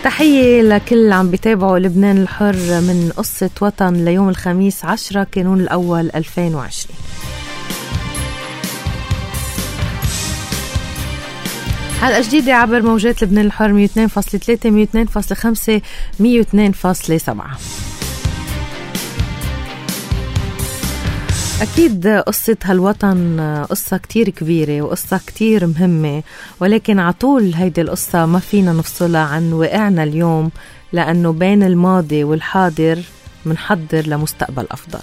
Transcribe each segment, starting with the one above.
تحية لكل عم بيتابعوا لبنان الحر من قصة وطن ليوم الخميس 10 كانون الأول 2020. حلقة جديدة عبر موجات لبنان الحر 102.3 102.5 102.7. أكيد قصة هالوطن قصة كتير كبيرة وقصة كتير مهمة، ولكن عطول هيدي القصة ما فينا نفصلها عن واقعنا اليوم، لأنه بين الماضي والحاضر منحضر لمستقبل أفضل.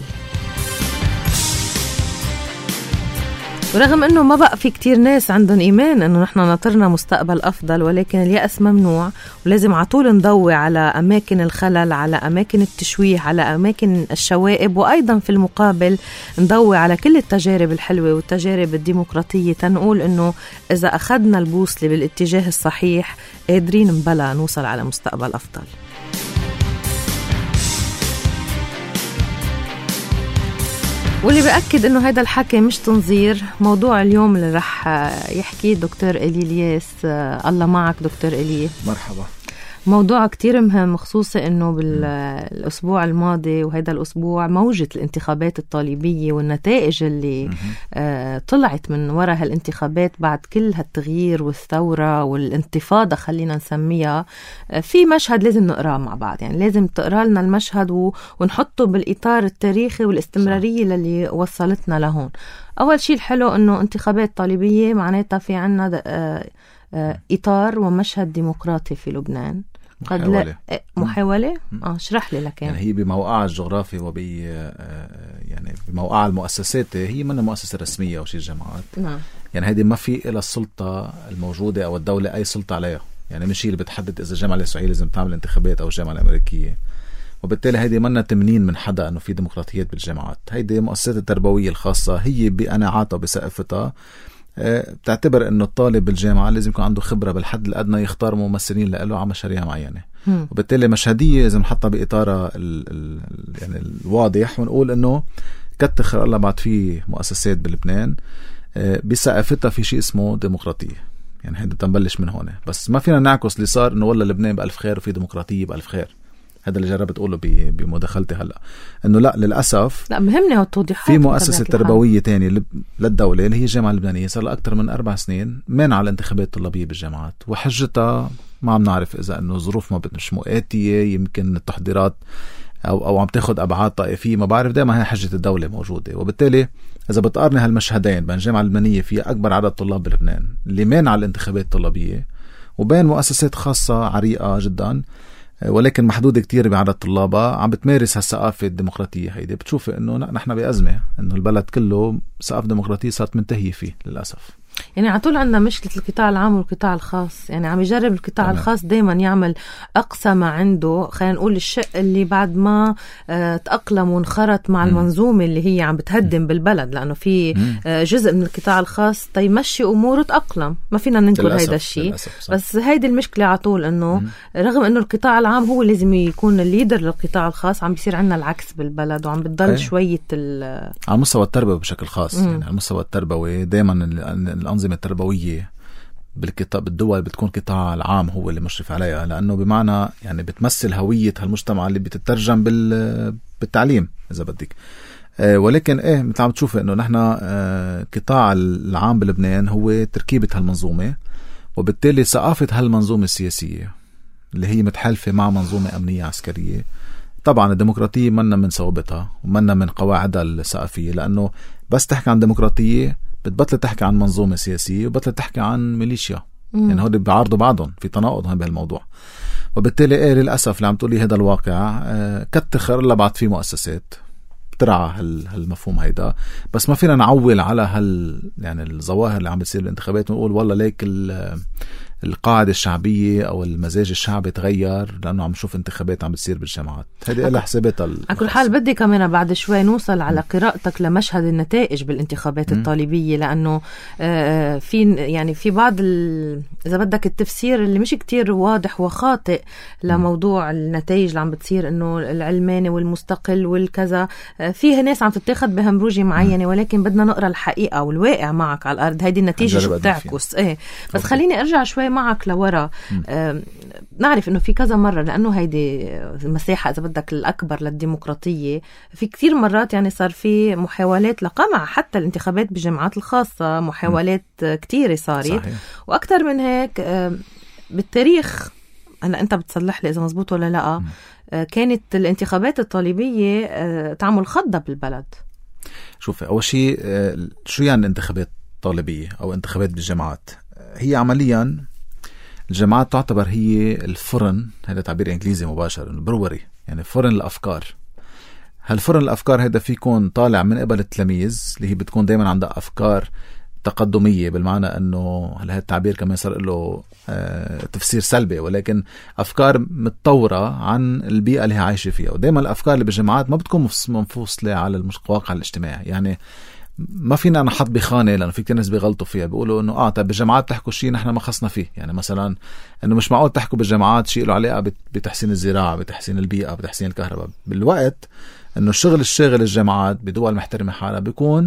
ورغم أنه ما بقى في كتير ناس عندهم إيمان أنه نحن ناطرنا مستقبل أفضل، ولكن اليأس ممنوع، ولازم عطول نضوي على أماكن الخلل، على أماكن التشويه، على أماكن الشوائب، وأيضا في المقابل نضوي على كل التجارب الحلوة والتجارب الديمقراطية، تنقول أنه إذا أخذنا البوصلة بالاتجاه الصحيح قادرين نبلا نوصل على مستقبل أفضل. واللي بأكد إنه هذا الحكي مش تنظير. موضوع اليوم اللي رح يحكي دكتور إلي الياس، الله معك دكتور إلي. مرحبا. موضوع كتير مهم، خصوصا إنه بالأسبوع الماضي وهذا الأسبوع موجة الانتخابات الطالبية والنتائج اللي طلعت من وراء هالانتخابات بعد كل هالتغيير والثورة والانتفاضة خلينا نسميها. في مشهد لازم نقرأ مع بعض، يعني لازم تقرأ لنا المشهد ونحطه بالإطار التاريخي والاستمرارية اللي وصلتنا لهون. أول شيء الحلو إنه انتخابات طالبية معناتها في عنا إطار ومشهد ديمقراطي في لبنان. محاولة. اشرح لي لك. يعني هي بموقعها الجغرافي يعني بموقعها المؤسساتي هي من مؤسسة رسمية أو شيء جماعات. يعني هذه ما في إلى السلطة الموجودة أو الدولة أي سلطة عليها، يعني مش هي اللي بتحدد إذا الجامعة الإسرائيلية لازم تعمل انتخابات أو الجامعة الأمريكية، وبالتالي هيدي منا تمنين من حدا أنه في ديمقراطيات بالجامعات. هيدي مؤسسات التربوية الخاصة هي بقناعاتها بسقفتها بتعتبر انه الطالب بالجامعة لازم يكون عنده خبرة بالحد الأدنى يختار ممثلين له على مشاريع معينة. وبالتالي مشهدية لازم نحطها بإطارها يعني الواضح، ونقول انه كتخر الله بعد فيه مؤسسات بلبنان بسقفتها في شيء اسمه ديمقراطية. يعني هيدا تنبلش من هون، بس ما فينا نعكس اللي صار انه والله لبنان بألف خير وفي ديمقراطية بألف خير. هذا اللي جربت أقوله بمداخلتي هلأ، أنه لا للأسف لا مهمني هالتوضيحات. في مؤسسة تربوية تانية للدولة اللي هي الجامعة اللبنانية صار لها أكثر من 4 سنين منع الانتخابات الطلابية بالجامعات، وحجتها ما عم نعرف إذا أنه ظروف ما مش مؤاتية، يمكن التحضيرات أو عم تاخد أبعاد طائفية، ما بعرف. دائما هي حجة الدولة موجودة. وبالتالي إذا بتقارن هالمشهدين بين الجامعة اللبنانية فيها أكبر عدد طلاب بلبنان اللي مانع الانتخابات الطلابية، وبين مؤسسات خاصة عريقة جدا ولكن محدودة كتير بعدد طلابها عم بتمارس هالثقافة الديمقراطية هيدي، بتشوف انه نحن بأزمة، انه البلد كله ثقافة ديمقراطية صارت منتهية فيه للأسف. يعني عطول عندنا مشكلة القطاع العام والقطاع الخاص. يعني عم يجرب القطاع الخاص دايما يعمل أقصى ما عنده، خلينا نقول الشق اللي بعد ما تأقلم وانخرط مع المنظومة اللي هي عم بتهدم بالبلد، لأنه في جزء من القطاع الخاص تيمشي أموره تأقلم، ما فينا ننكر هيدا الشيء. بس هيدي المشكلة عطول، أنه رغم أنه القطاع العام هو لازم يكون الليدر للقطاع الخاص، عم بيصير عندنا العكس بالبلد، وعم بتضل شوية على مستوى التربوي بشكل خاص. يعني على مستوى التربوي دايما الأنظمة التربوية بالدول بتكون قطاع العام هو اللي مشرف عليها، لأنه بمعنى يعني بتمثل هوية هالمجتمع اللي بتترجم بالتعليم إذا بدك. ولكن مثل عم تشوف إنه نحن قطاع العام بلبنان هو تركيبة هالمنظومة، وبالتالي ثقافة هالمنظومة السياسية اللي هي متحالفة مع منظومة أمنية عسكرية. طبعا الديمقراطية منا من صوابتها ومنا من قواعدها الثقافية، لأنه بس تحكي عن ديمقراطية بتبطل تحكي عن منظومة سياسية وبطل تحكي عن ميليشيا. يعني هودي بيعارضوا بعضهم، في تناقض هون بهالموضوع. وبالتالي للأسف اللي عم تقولي هذا الواقع كتخر الله بعد في مؤسسات بترعى هالمفهوم هيدا، بس ما فينا نعول على يعني الظواهر اللي عم بتصير بالانتخابات ونقول والله ليك القاعدة الشعبية أو المزاج الشعبي تغير لأنه عم نشوف انتخابات عم بتصير بالجامعات. هذه إلها حساباتها. على كل حال بدي كمان بعد شوي نوصل على قراءتك لمشهد النتائج بالانتخابات الطالبية، لأنه في بعض إذا بدك التفسير اللي مش كتير واضح وخاطئ لموضوع النتائج اللي عم بتصير، إنه العلماني والمستقل والكذا، فيه ناس عم تتاخد بهمروجة معينة، ولكن بدنا نقرأ الحقيقة والواقع معك على الأرض. هيدي النتيجة شو بتعكس. بس خليني أرجع شوي معك لورا. نعرف انه في كذا مرة، لانه هيدي المساحة اذا بدك الاكبر للديمقراطية، في كتير مرات يعني صار في محاولات لقمع حتى الانتخابات بالجامعات الخاصة، محاولات كتيرة صارت. صحيح. واكتر من هيك بالتاريخ، هلا انت بتصلح لي اذا مزبوط ولا لا، كانت الانتخابات الطالبية تعمل خضة بالبلد. شوف، اول شيء شو يعني انتخابات طالبية او انتخابات بالجامعات؟ هي عمليا الجامعات تعتبر هي الفرن، هذا تعبير انجليزي مباشر، البروري، يعني فرن الافكار. هالفرن الافكار هذا فيكون طالع من قبل التلاميذ اللي هي بتكون دايما عندها افكار تقدمية، بالمعنى انه هذا التعبير كمان صار له تفسير سلبي، ولكن افكار متطورة عن البيئة اللي هي عايشة فيها. ودايما الافكار اللي بالجامعات ما بتكون منفصلة على الواقع الاجتماعي. يعني ما فينا نحط بخانة، لأنه في كتير ناس بيغلطوا فيها، بيقولوا إنه طيب بالجامعات تحكوا شيء نحن ما خصنا فيه. يعني مثلا إنه مش معقول تحكوا بالجامعات شيء له علاقة بتحسين الزراعة، بتحسين البيئة، بتحسين الكهرباء، بالوقت إنه الشاغل الجامعات بدول محترمة حالها بيكون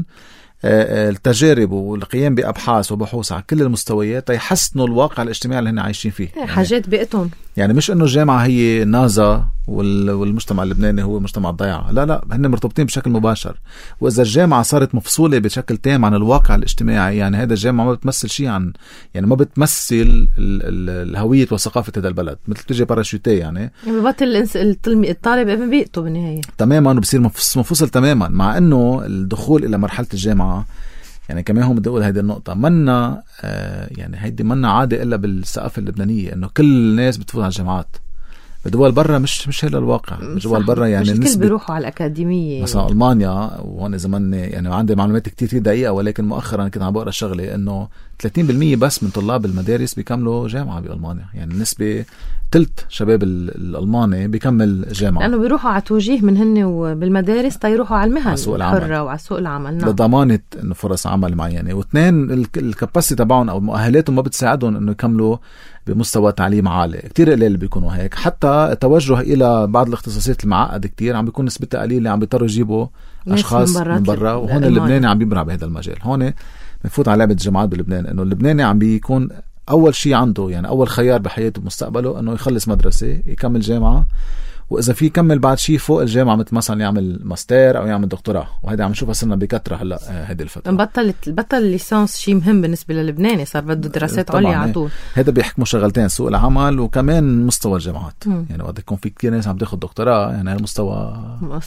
التجارب والقيام بأبحاث وبحوث على كل المستويات يحسنوا الواقع الاجتماعي اللي هن عايشين فيه. يعني حاجات بيئتهم، يعني مش إنه الجامعة هي نازا والمجتمع اللبناني هو مجتمع ضيعة، لا، هن مرتبطين بشكل مباشر. وإذا الجامعة صارت مفصولة بشكل تام عن الواقع الاجتماعي، يعني هذا الجامعة ما بتمثل شيء عن، يعني ما بتمثل الهوية وثقافة هذا البلد، مثل تجي باراشوتيه. يعني ببطل الطالب ابن بيئته بالنهاية تماما، وبصير منفصل تماما. مع إنه الدخول إلى مرحلة الجامعة، يعني كمان هم بدي أقول هذه النقطة، منا يعني هيدي منا عادة إلا بالثقافة اللبنانية إنه كل الناس بتفوت على الجامعات. بدول برا مش هذا الواقع. بدول برا يعني الكل بيروحوا على الأكاديمية، مثلا ألمانيا، وهون زمان يعني عندي معلومات كتير دقيقة، ولكن مؤخرا كنت عم بقرأ الشغلة إنه 30% بس من طلاب المدارس بيكملوا جامعة بألمانيا. يعني نسبة تلت شباب الألماني بيكمل جامعة، لأنه بيروحوا على توجيه من هن وبالمدارس تيروحوا على المهن الحرة وعلى سوق العمل. نعم. لضمانة إنه فرص عمل معينة. واثنين الكباسيتي تبعهم أو مؤهلاتهم ما بتساعدهم إنه يكملوا بمستوى تعليم عالي. كتير قليل بيكونوا هيك. حتى التوجه إلى بعض الاختصاصات المعقدة كتير عم بيكون نسبتها قليلة، عم بيضطروا يجيبوا أشخاص من برا. وهون اللبناني عم بيبرع بهذا المجال. هون بنفوت على لعبة الجامعات بلبنان، إنه اللبناني عم بيكون أول شيء عنده، يعني أول خيار بحياته بمستقبله إنه يخلص مدرسة، يكمل جامعة، وإذا في يكمل بعد شيء فوق الجامعة، مثل مثلا يعمل ماستر أو يعمل دكتوراه. وهذا عم نشوفها صرنا بكثرة هلا هذه الفترة. بطل الليسانس شيء مهم بالنسبة للبناني، صار بده دراسات عليا على طول. هذا بيحكموا شغلتين، سوق العمل وكمان مستوى الجامعات. يعني وقت يكون في كتير ناس عم تاخد دكتوراه، يعني هالمستوى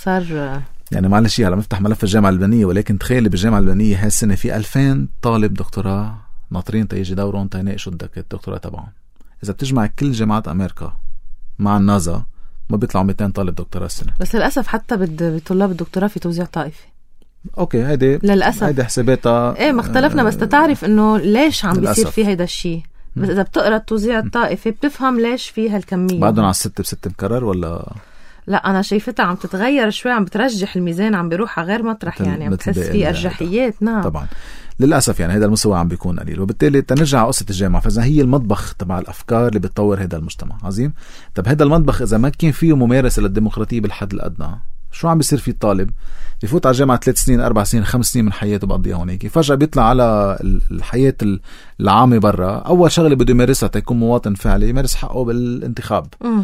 صار يعني معلش هلا بنفتح ملف الجامعة اللبنانية، ولكن تخيل بالجامعة اللبنانية هالسنة في 2000 طالب دكتوراه ناطرين تيجي دورهم تيناقشوا الدكتوراه تبعهم. إذا بتجمع كل جامعات أمريكا مع النازا ما بيطلعوا 200 طالب دكتوراه السنة. بس للأسف حتى بطلاب الدكتوراه في توزيع طائفي. اوكي، هيدي للأسف هيدي حساباتها ايه ما اختلفنا. بس تعرف انه ليش عم بيصير في هيدا الشيء. بس اذا بتقرا التوزيع الطائفي بتفهم ليش في هالكمية. بعدهم على 6 مكرر ولا لا؟ انا شايفتها عم تتغير شوي، عم بترجح الميزان، عم بيروح على غير مطرح. يعني عم بتحس في ارجحيات. نعم طبعا للأسف. يعني هذا المستوى عم بيكون قليل، وبالتالي تنرجع قصة الجامعة. فإذا هي المطبخ تبع الأفكار اللي بتطور هذا المجتمع عظيم. طب هذا المطبخ إذا ما كان فيه ممارسة للديمقراطية بالحد الأدنى، شو عم بيصير فيه؟ الطالب بيفوت على الجامعة 3 سنين 4 سنين 5 سنين من حياته بقضيها هونيك، فجأة بيطلع على الحياة العامة برا. أول شغلة بده يمارسها تيكون مواطن فعلي، يمارس حقه بالانتخاب.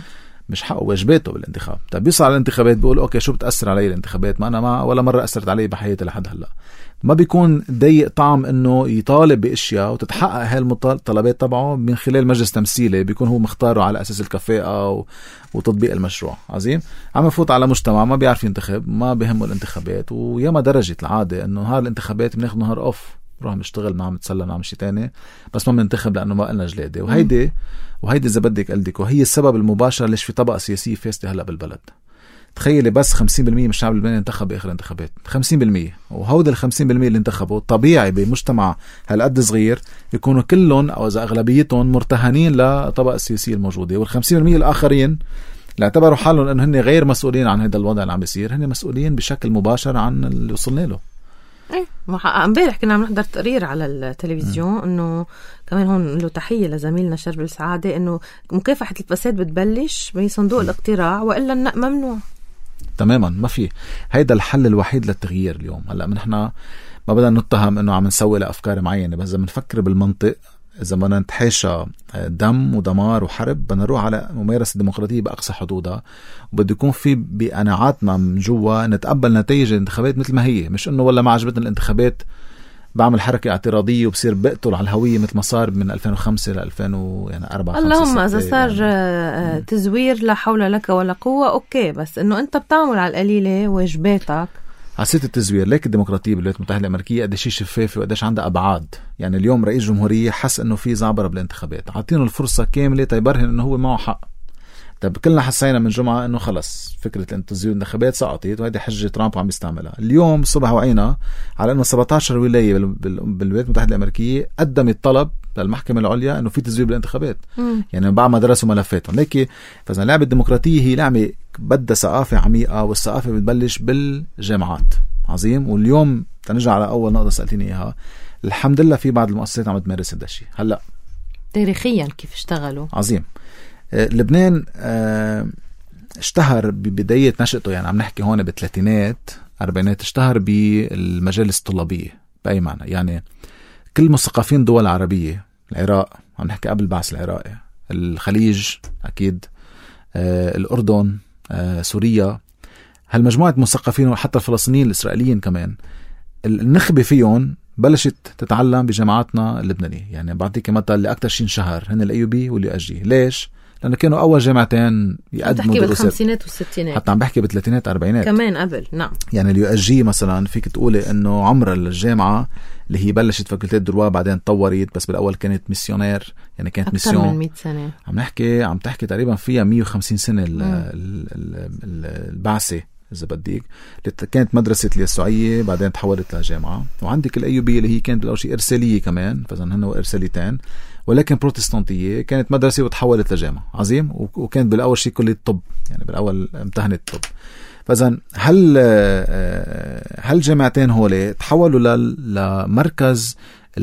مش حقه، واجباته بالانتخاب. طب بيوصل على الانتخابات بيقول اوكي شو بتأثر علي الانتخابات؟ ما انا ما ولا مرة أثرت علي بحياتي لحد هلا. ما بيكون ضيق طعم انه يطالب باشياء وتتحقق هالطلبات تبعه من خلال مجلس تمثيلي بيكون هو مختاره على اساس الكفاءة وتطبيق المشروع. عظيم. عم يفوت على مجتمع ما بيعرف ينتخب، ما بيهمه الانتخابات، وياما درجة العادة انه نهار الانتخابات بناخذ نهار اوف، نروح نشتغل، نعم نتسلى، نعمل شيء تاني، بس ما بننتخب لانه ما قلنا جلادة. وهيدي اذا بدك قلدك، وهي السبب المباشر ليش في طبقة سياسية فاسدة هلا بالبلد. تخيلي بس 50% من الشعب اللبناني انتخب باخر الانتخابات، 50%. وهود ال 50% اللي انتخبوا طبيعي بمجتمع هالقد صغير يكونوا كلهم او اذا اغلبيتهم مرتهنين للطبقة السياسية الموجودة. وال 50% الاخرين اللي اعتبروا حالهم انه هن غير مسؤولين عن هذا الوضع اللي عم بيصير، هن مسؤولين بشكل مباشر عن اللي وصلنا له. ايه امبارح كنا عم نحضر تقرير على التلفزيون انه كمان هون له تحيه لزميلنا شرب السعاده، انه مكافحه الفساد بتبلش بصندوق الاقتراع والا النق ممنوع تماما. ما في، هيدا الحل الوحيد للتغيير اليوم. هلا نحن ما بدنا نتهم انه عم نسوي لافكار معينه، بس اذا بنفكر بالمنطق إذا بدنا نتحاشى دم ودمار وحرب بدنا نروح على ممارسة الديمقراطية بأقصى حدودها، وبده يكون في بقناعاتنا من جوا نتقبل نتائج الانتخابات مثل ما هي، مش إنه والله ما عجبتنا الانتخابات بعمل حركة اعتراضية وبصير بقتل على الهوية مثل ما صار من 2005 ل 2004. اللهم إذا صار يعني تزوير لا حول لك ولا قوة أوكي، بس إنه أنت بتعمل على القليلة واجباتك. عسيت التزوير ليك الديمقراطية بالولايات المتحدة الأمريكية قديش شفافة وقديش عندها أبعاد. يعني اليوم رئيس جمهورية حس إنه في زعبرة بالانتخابات، عطينه الفرصة كاملة تيبرهن إنه هو معه حق. طب كلنا حسينا من جمعة إنه خلص فكرة تزوير الانتخابات سقطت، وهذه حجة ترامب عم يستعملها. اليوم الصبح وعينا على إنه 17 ولاية بالولايات المتحدة الأمريكية قدمت طلب للمحكمة العليا إنه في تزوير بالانتخابات. يعني بعد ما درسوا ملفاتهم. لكن فإذا لعبة الديمقراطية هي لعبة بدها ثقافة عميقة، والثقافة بتبلش بالجامعات. عظيم. واليوم تنرجع على أول نقطة سألتيني إياها، الحمد لله في بعض المؤسسات عم تمارس هذا الشيء. هلأ تاريخيا كيف اشتغلوا؟ عظيم. لبنان اشتهر ببداية نشأته، يعني عم نحكي هون بالثلاثينات أربعينات، اشتهر بالمجالس الطلابية بأي معنى. يعني كل مثقفين دول العربية، العراق عم نحكي قبل البعث العراقي، الخليج أكيد، الأردن، سوريا، هالمجموعة مثقفين وحتى الفلسطينيين الإسرائيليين كمان، النخبة فيهم بلشت تتعلم بجامعاتنا اللبنانية. يعني بعطيك مثل اللي أكتر شيء شهر هن الأيوبي واليو-اس-جي. ليش؟ لأنه كانوا أول جامعتين يقدموا دراسات. بالخمسينات والستينات، حتى عم بحكي بالثلاثينات أربعينات كمان قبل. نعم. يعني اليو-اس-جي مثلا فيك تقولي إنه عمر الجامعة اللي هي بلشت فاكولتية دروا بعدين تطورت، بس بالأول كانت ميسيونير، يعني كانت أكثر ميسيون من 100 سنة. عم تحكي تقريبا فيها 150 سنة البعثة إذا بديك. كانت مدرسة اليسوعية بعدين تحولت لجامعة. وعندك الأيوبية اللي هي كانت بالأول شيء إرسالية كمان، فإذن هن إرساليتين ولكن بروتستانتية، كانت مدرسة وتحولت لجامعة. عظيم. وكانت بالأول شيء كلية الطب، يعني بالأول امتهنت الطب. فإذن هل جامعتين هولي تحولوا لمركز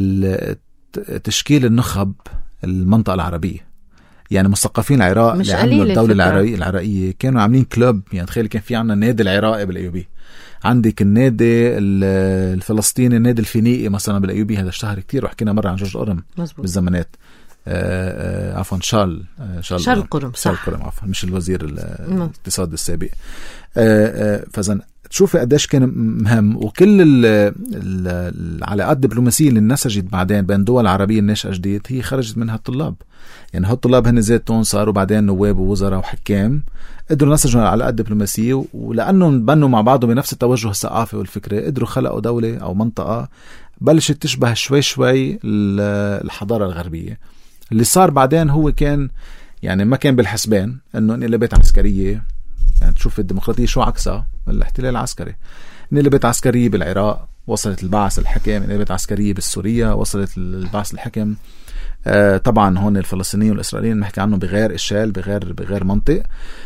تشكيل النخب المنطقة العربية. يعني مثقفين العراق اللي عملوا الدولة العراقية كانوا عاملين كلوب. يعني تخيل كان في عنا النادي العراقي بالأيوبي، عندك النادي الفلسطيني، النادي الفينيقي مثلا بالأيوبي، هذا اشتهر كتير، وحكينا مرة عن جورج قرم بالزمانات. عفوا شارل قرم عفوا، مش الوزير الاقتصاد السابق. فزن تشوفي قديش كان مهم. وكل العلاقات الدبلوماسية اللي نسجت بعدين بين دول عربية الناشئة جديد هي خرجت منها الطلاب. يعني هالطلاب هن ذاتهم صاروا بعدين نواب ووزراء وحكام، قدروا نسجوا العلاقات الدبلوماسية، ولأنهم بنوا مع بعضهم بنفس التوجه الثقافي والفكري قدروا خلقوا دولة أو منطقة بلشت تشبه شوي شوي الحضارة الغربية. اللي صار بعدين هو كان يعني ما كان بالحسبان انه انقلابات عسكرية. يعني تشوف الديمقراطية شو عكسها، الاحتلال العسكري. انقلابات عسكرية بالعراق وصلت البعث الحكم، انقلابات عسكرية بالسوريا وصلت البعث الحكم. طبعا هون الفلسطينيين والإسرائيليين نحكي عنهم بغير إشكال، بغير منطق.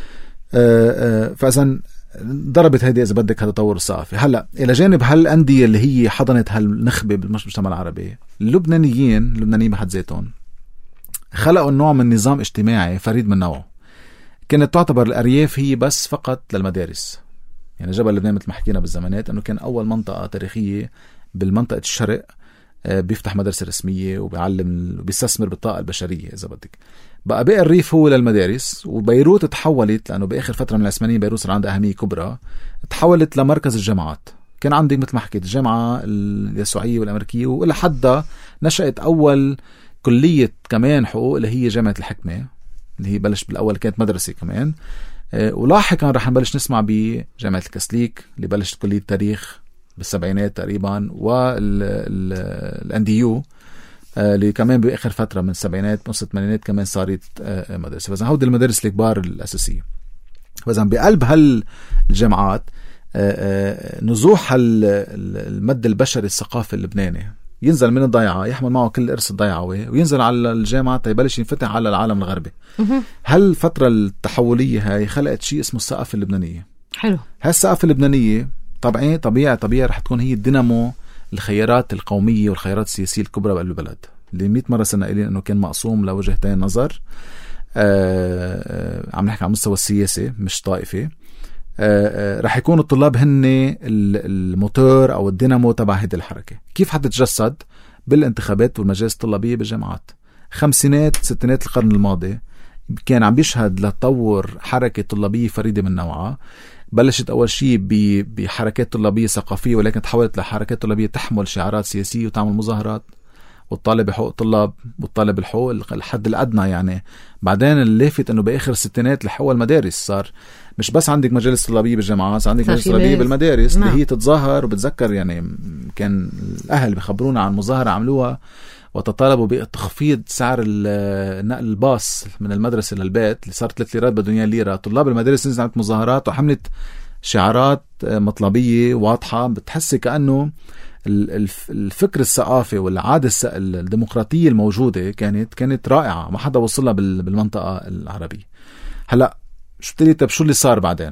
فإذن ضربت هيدي إذا بدك هالتطور الثقافي. هلا إلى جانب هالأندية اللي هي حضنت هالنخبة بالمجتمع العربي، اللبنانيين بحد ذاتهم خلقوا نوع من نظام اجتماعي فريد من نوعه. كانت تعتبر الأرياف هي بس فقط للمدارس. يعني جبل لبنان مثل ما حكينا بالزمانات أنه كان أول منطقة تاريخية بالمنطقة الشرق بيفتح مدرسة رسمية وبيعلم وبيستثمر بالطاقة البشرية إذا بدك. بقى الريف هو للمدارس. وبيروت تحولت، لأنه بآخر فترة من العثمانيين بيروت صار عندها أهمية كبرى، تحولت لمركز الجامعات. كان عندك مثل ما حكيت الجامعة اليسوعية والأمريكية، وإلى حد نشأت أول كلية كمان حقوق اللي هي جامعة الحكمة، اللي هي بلش بالأول كانت مدرسة كمان. ولاحقا رح نبلش نسمع بجامعة الكاثوليك اللي بلشت كلية تاريخ بالسبعينات تقريبا، والأنديو اللي كمان بآخر فترة من السبعينات نص الثمانينات كمان صارت مدرسة. فإذا هودي المدارس الكبار الأساسية. فإذا بقلب هالجامعات نزوح المد البشري الثقافي اللبناني ينزل من الضيعة، يحمل معه كل الإرث الضيعوي، وينزل على الجامعة يبلش ينفتح على العالم الغربي. هالفترة التحولية هاي خلقت شيء اسمه الثقافة اللبنانية. حلو. هالثقافة اللبنانية طبيعي رح تكون هي الدينامو الخيارات القومية والخيارات السياسية الكبرى بقلب البلد، اللي 100 مرة سنة قايلين انه كان مقسوم لوجهتين نظر. عم نحكي عن مستوى السياسي مش طائفي. رح يكون الطلاب هن الموتور او الدينامو تبع هذه الحركة. كيف حتتجسد؟ بالانتخابات والمجالس الطلابية بالجامعات. خمسينات ستينات القرن الماضي كان عم بيشهد لتطور حركة طلابية فريدة من نوعها. بلشت أول شيء بحركات طلابية ثقافية، ولكن تحولت لحركات طلابية تحمل شعارات سياسية وتعمل مظاهرات والطالب بحقوق الطلاب والطالب الحقوق الحد الأدنى. يعني بعدين اللافت أنه بآخر الستينات لحول المدارس، صار مش بس عندك مجالس طلابية بالجامعات، عندك مجالس طلابية بالمدارس اللي هي تتظاهر. وبتذكر يعني كان الأهل بيخبرونا عن مظاهرة عملوها وتطالبوا بتخفيض سعر نقل الباص من المدرسة للبيت اللي صار 3 ليرات بدون ليرة. طلاب المدارس نزلت عملت مظاهرات وحملت شعارات مطلبية واضحة، بتحسي كأنه الفكر الثقافي والعادة الديمقراطية الموجودة كانت رائعة، ما حدا وصلها بالمنطقة العربية. هلأ شو اللي صار بعدين؟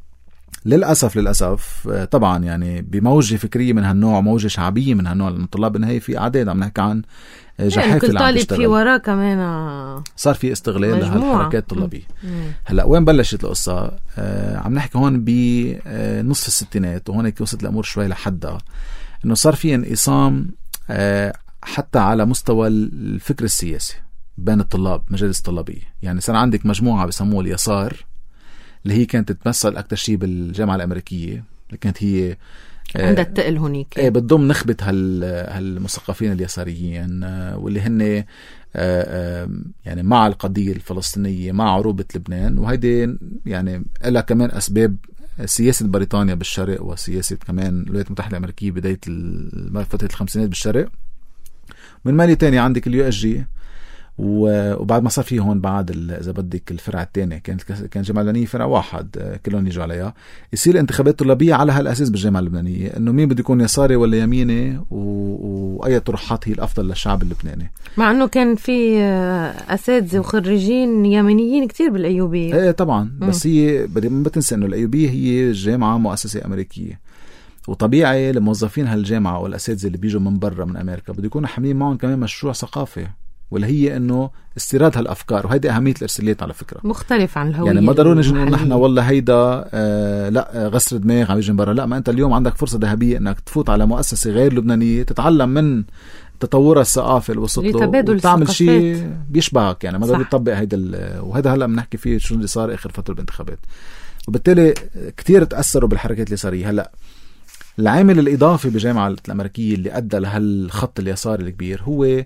للأسف طبعا يعني بموجة فكرية من هالنوع، موجة شعبية من هالنوع، لأن الطلاب بالنهاية في أعداد عم نحكي عن جحافل كل طالب في وراه كمان صار في استغلال لهالحركات الطلابية. هلأ وين بلشت القصة؟ عم نحكي هون بنصف الستينات، وهون وصلت الأمور شوي لحدها إنه صار في انقسام حتى على مستوى الفكر السياسي بين الطلاب، مجالس طلابية. يعني صار عندك مجموعة بسموها اليسار اللي هي كانت تتمثل أكتر شيء بالجامعة الأمريكية، اللي كانت هي عندها التقل هونيك بتضم نخبة هالمثقفين اليساريين، واللي هن يعني مع القضية الفلسطينية، مع عروبة لبنان. وهيدي يعني لها كمان أسباب سياسة بريطانيا بالشرق، وسياسة كمان الولايات المتحدة الأمريكية بداية فترة الخمسينات بالشرق. من مالي تاني عندك USG، وبعد ما صار فيه هون بعد إذا بدك الفرع الثاني كان الجامعة اللبنانية فرع واحد كلهم يجوا عليها، يصير انتخابات طلابية على هالأساس بالجامعة اللبنانية إنه مين بده يكون يساري ولا يميني، وأي طروحات هي الأفضل للشعب اللبناني. مع إنه كان في أساتذة وخريجين يمينيين كتير بالأيوبية. إيه طبعا، بس هي ما بتنسى إنه الأيوبية هي جامعة مؤسسة أمريكية، وطبيعي لموظفين هالجامعة والأساتذة اللي بيجوا من برا من أمريكا بده يكونوا حاملين معهم كمان مشروع ثقافي، ولا هي انه استيراد هالافكار. وهيدي اهميه الارساليات على فكره، مختلف عن الهويه. يعني ما ضروري نجي نقول نحن والله هيدا لا غسر دماغ عم يجي من برا، لا، ما انت اليوم عندك فرصه ذهبيه انك تفوت على مؤسسه غير لبنانيه، تتعلم من تطورها الثقافي اللي وصلت له، وتعمل شيء بيشبهك. يعني ما ضروري تطبق هيدا وهذا هلا بنحكي فيه شو اللي صار اخر فتره بالانتخابات. وبالتالي كتير تاثروا بالحركات اليساريه. هلا العامل الاضافي بالجامعه الامريكيه اللي ادى لهالخط اليساري الكبير هو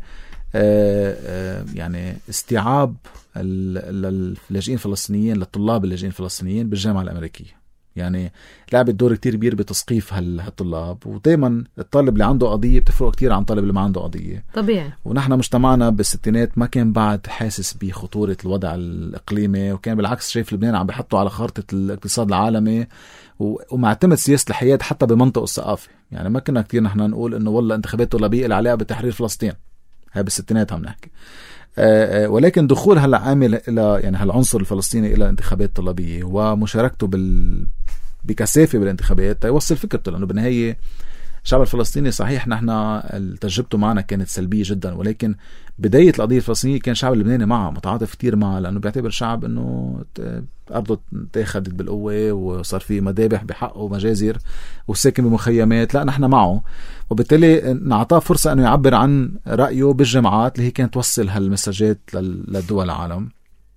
يعني استيعاب اللاجئين الفلسطينيين، للطلاب اللاجئين الفلسطينيين بالجامعة الأمريكية. يعني لعبت دور كتير كبير بتثقيف هالطلاب. ودايما الطالب اللي عنده قضية بتفرق كتير عن الطالب اللي ما عنده قضية، طبيعي. ونحن مجتمعنا بالستينات ما كان بعد حاسس بخطورة الوضع الإقليمي، وكان بالعكس شايف لبنان عم بيحطوا على خارطة الاقتصاد العالمي، ومعتمد سياسة الحياد حتى بمنطقه الثقافي. يعني ما كنا كتير نحن نقول إنه والله انتخابات طلابية العلاقة بتحرير فلسطين، هاي بالستينات عم نحكي. ولكن دخول هلا عامل الى يعني هالعنصر الفلسطيني الى انتخابات طلابيه ومشاركته بكثافه بالانتخابات يوصل فكرته، لانه بالنهايه الشعب الفلسطيني صحيح نحن تجربته معنا كانت سلبيه جدا، ولكن بدايه القضيه الفلسطينيه كان الشعب اللبناني معها متعاطف كتير معها، لانه بيعتبر الشعب انه ارضه اتاخذت بالقوه وصار في مذابح بحقه ومجازر والساكن بمخيمات. لا، نحن معه، وبالتالي نعطاه فرصه انه يعبر عن رايه بالجامعات اللي هي كانت توصل هالمساجات للدول العالم.